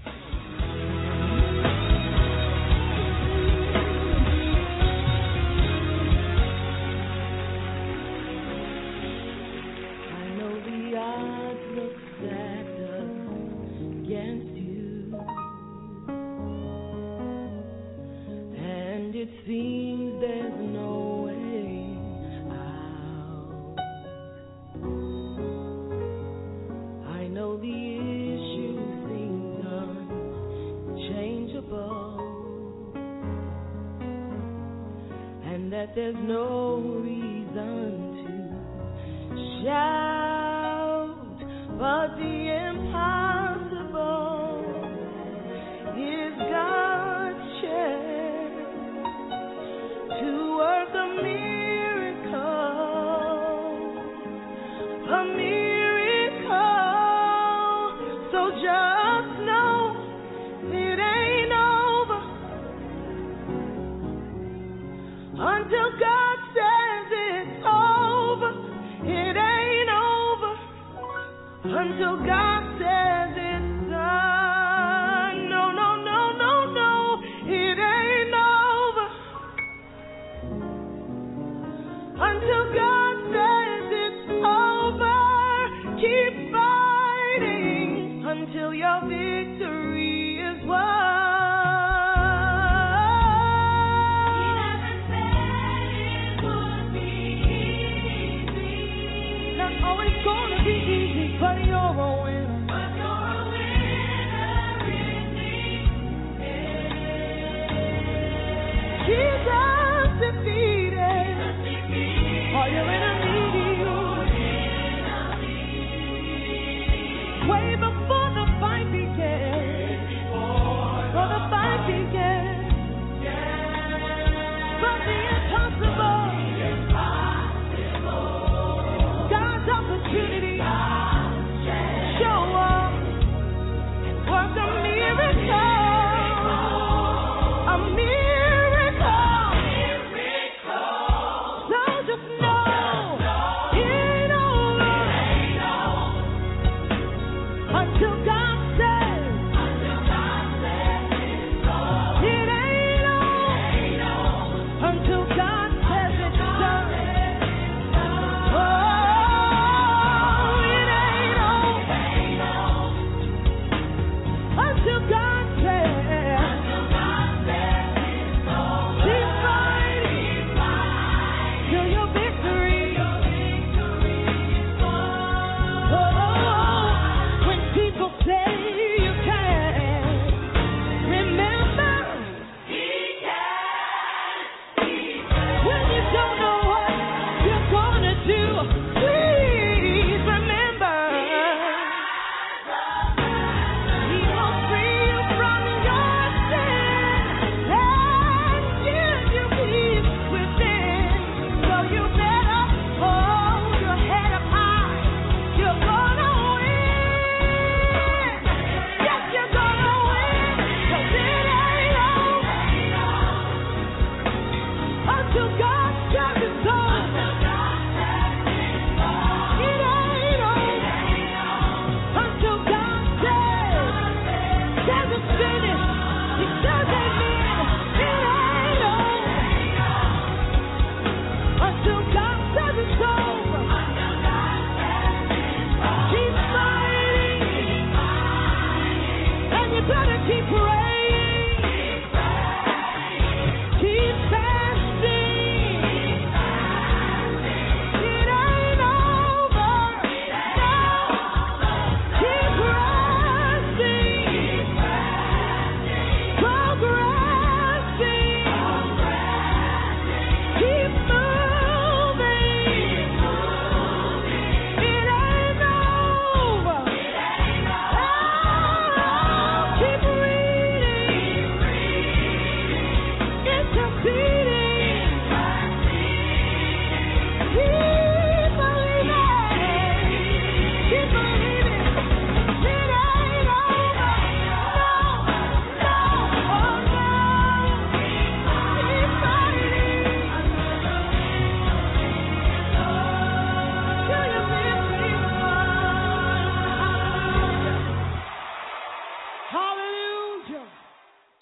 I know the odds look stacked against you, and it seems there's no way out. I know the issue seems unchangeable, and that there's no reason to shout, but the impossible is God's chance to work a miracle, a miracle. So just know it ain't over until God says it's over. It ain't over until God says it's done. No, no, no, no, no. It ain't over until God says it's over. Keep fighting until your victory is won. Not always gonna be easy, but you're a winner. But you're a winner in me. Jesus defeated. Jesus defeated. Are you in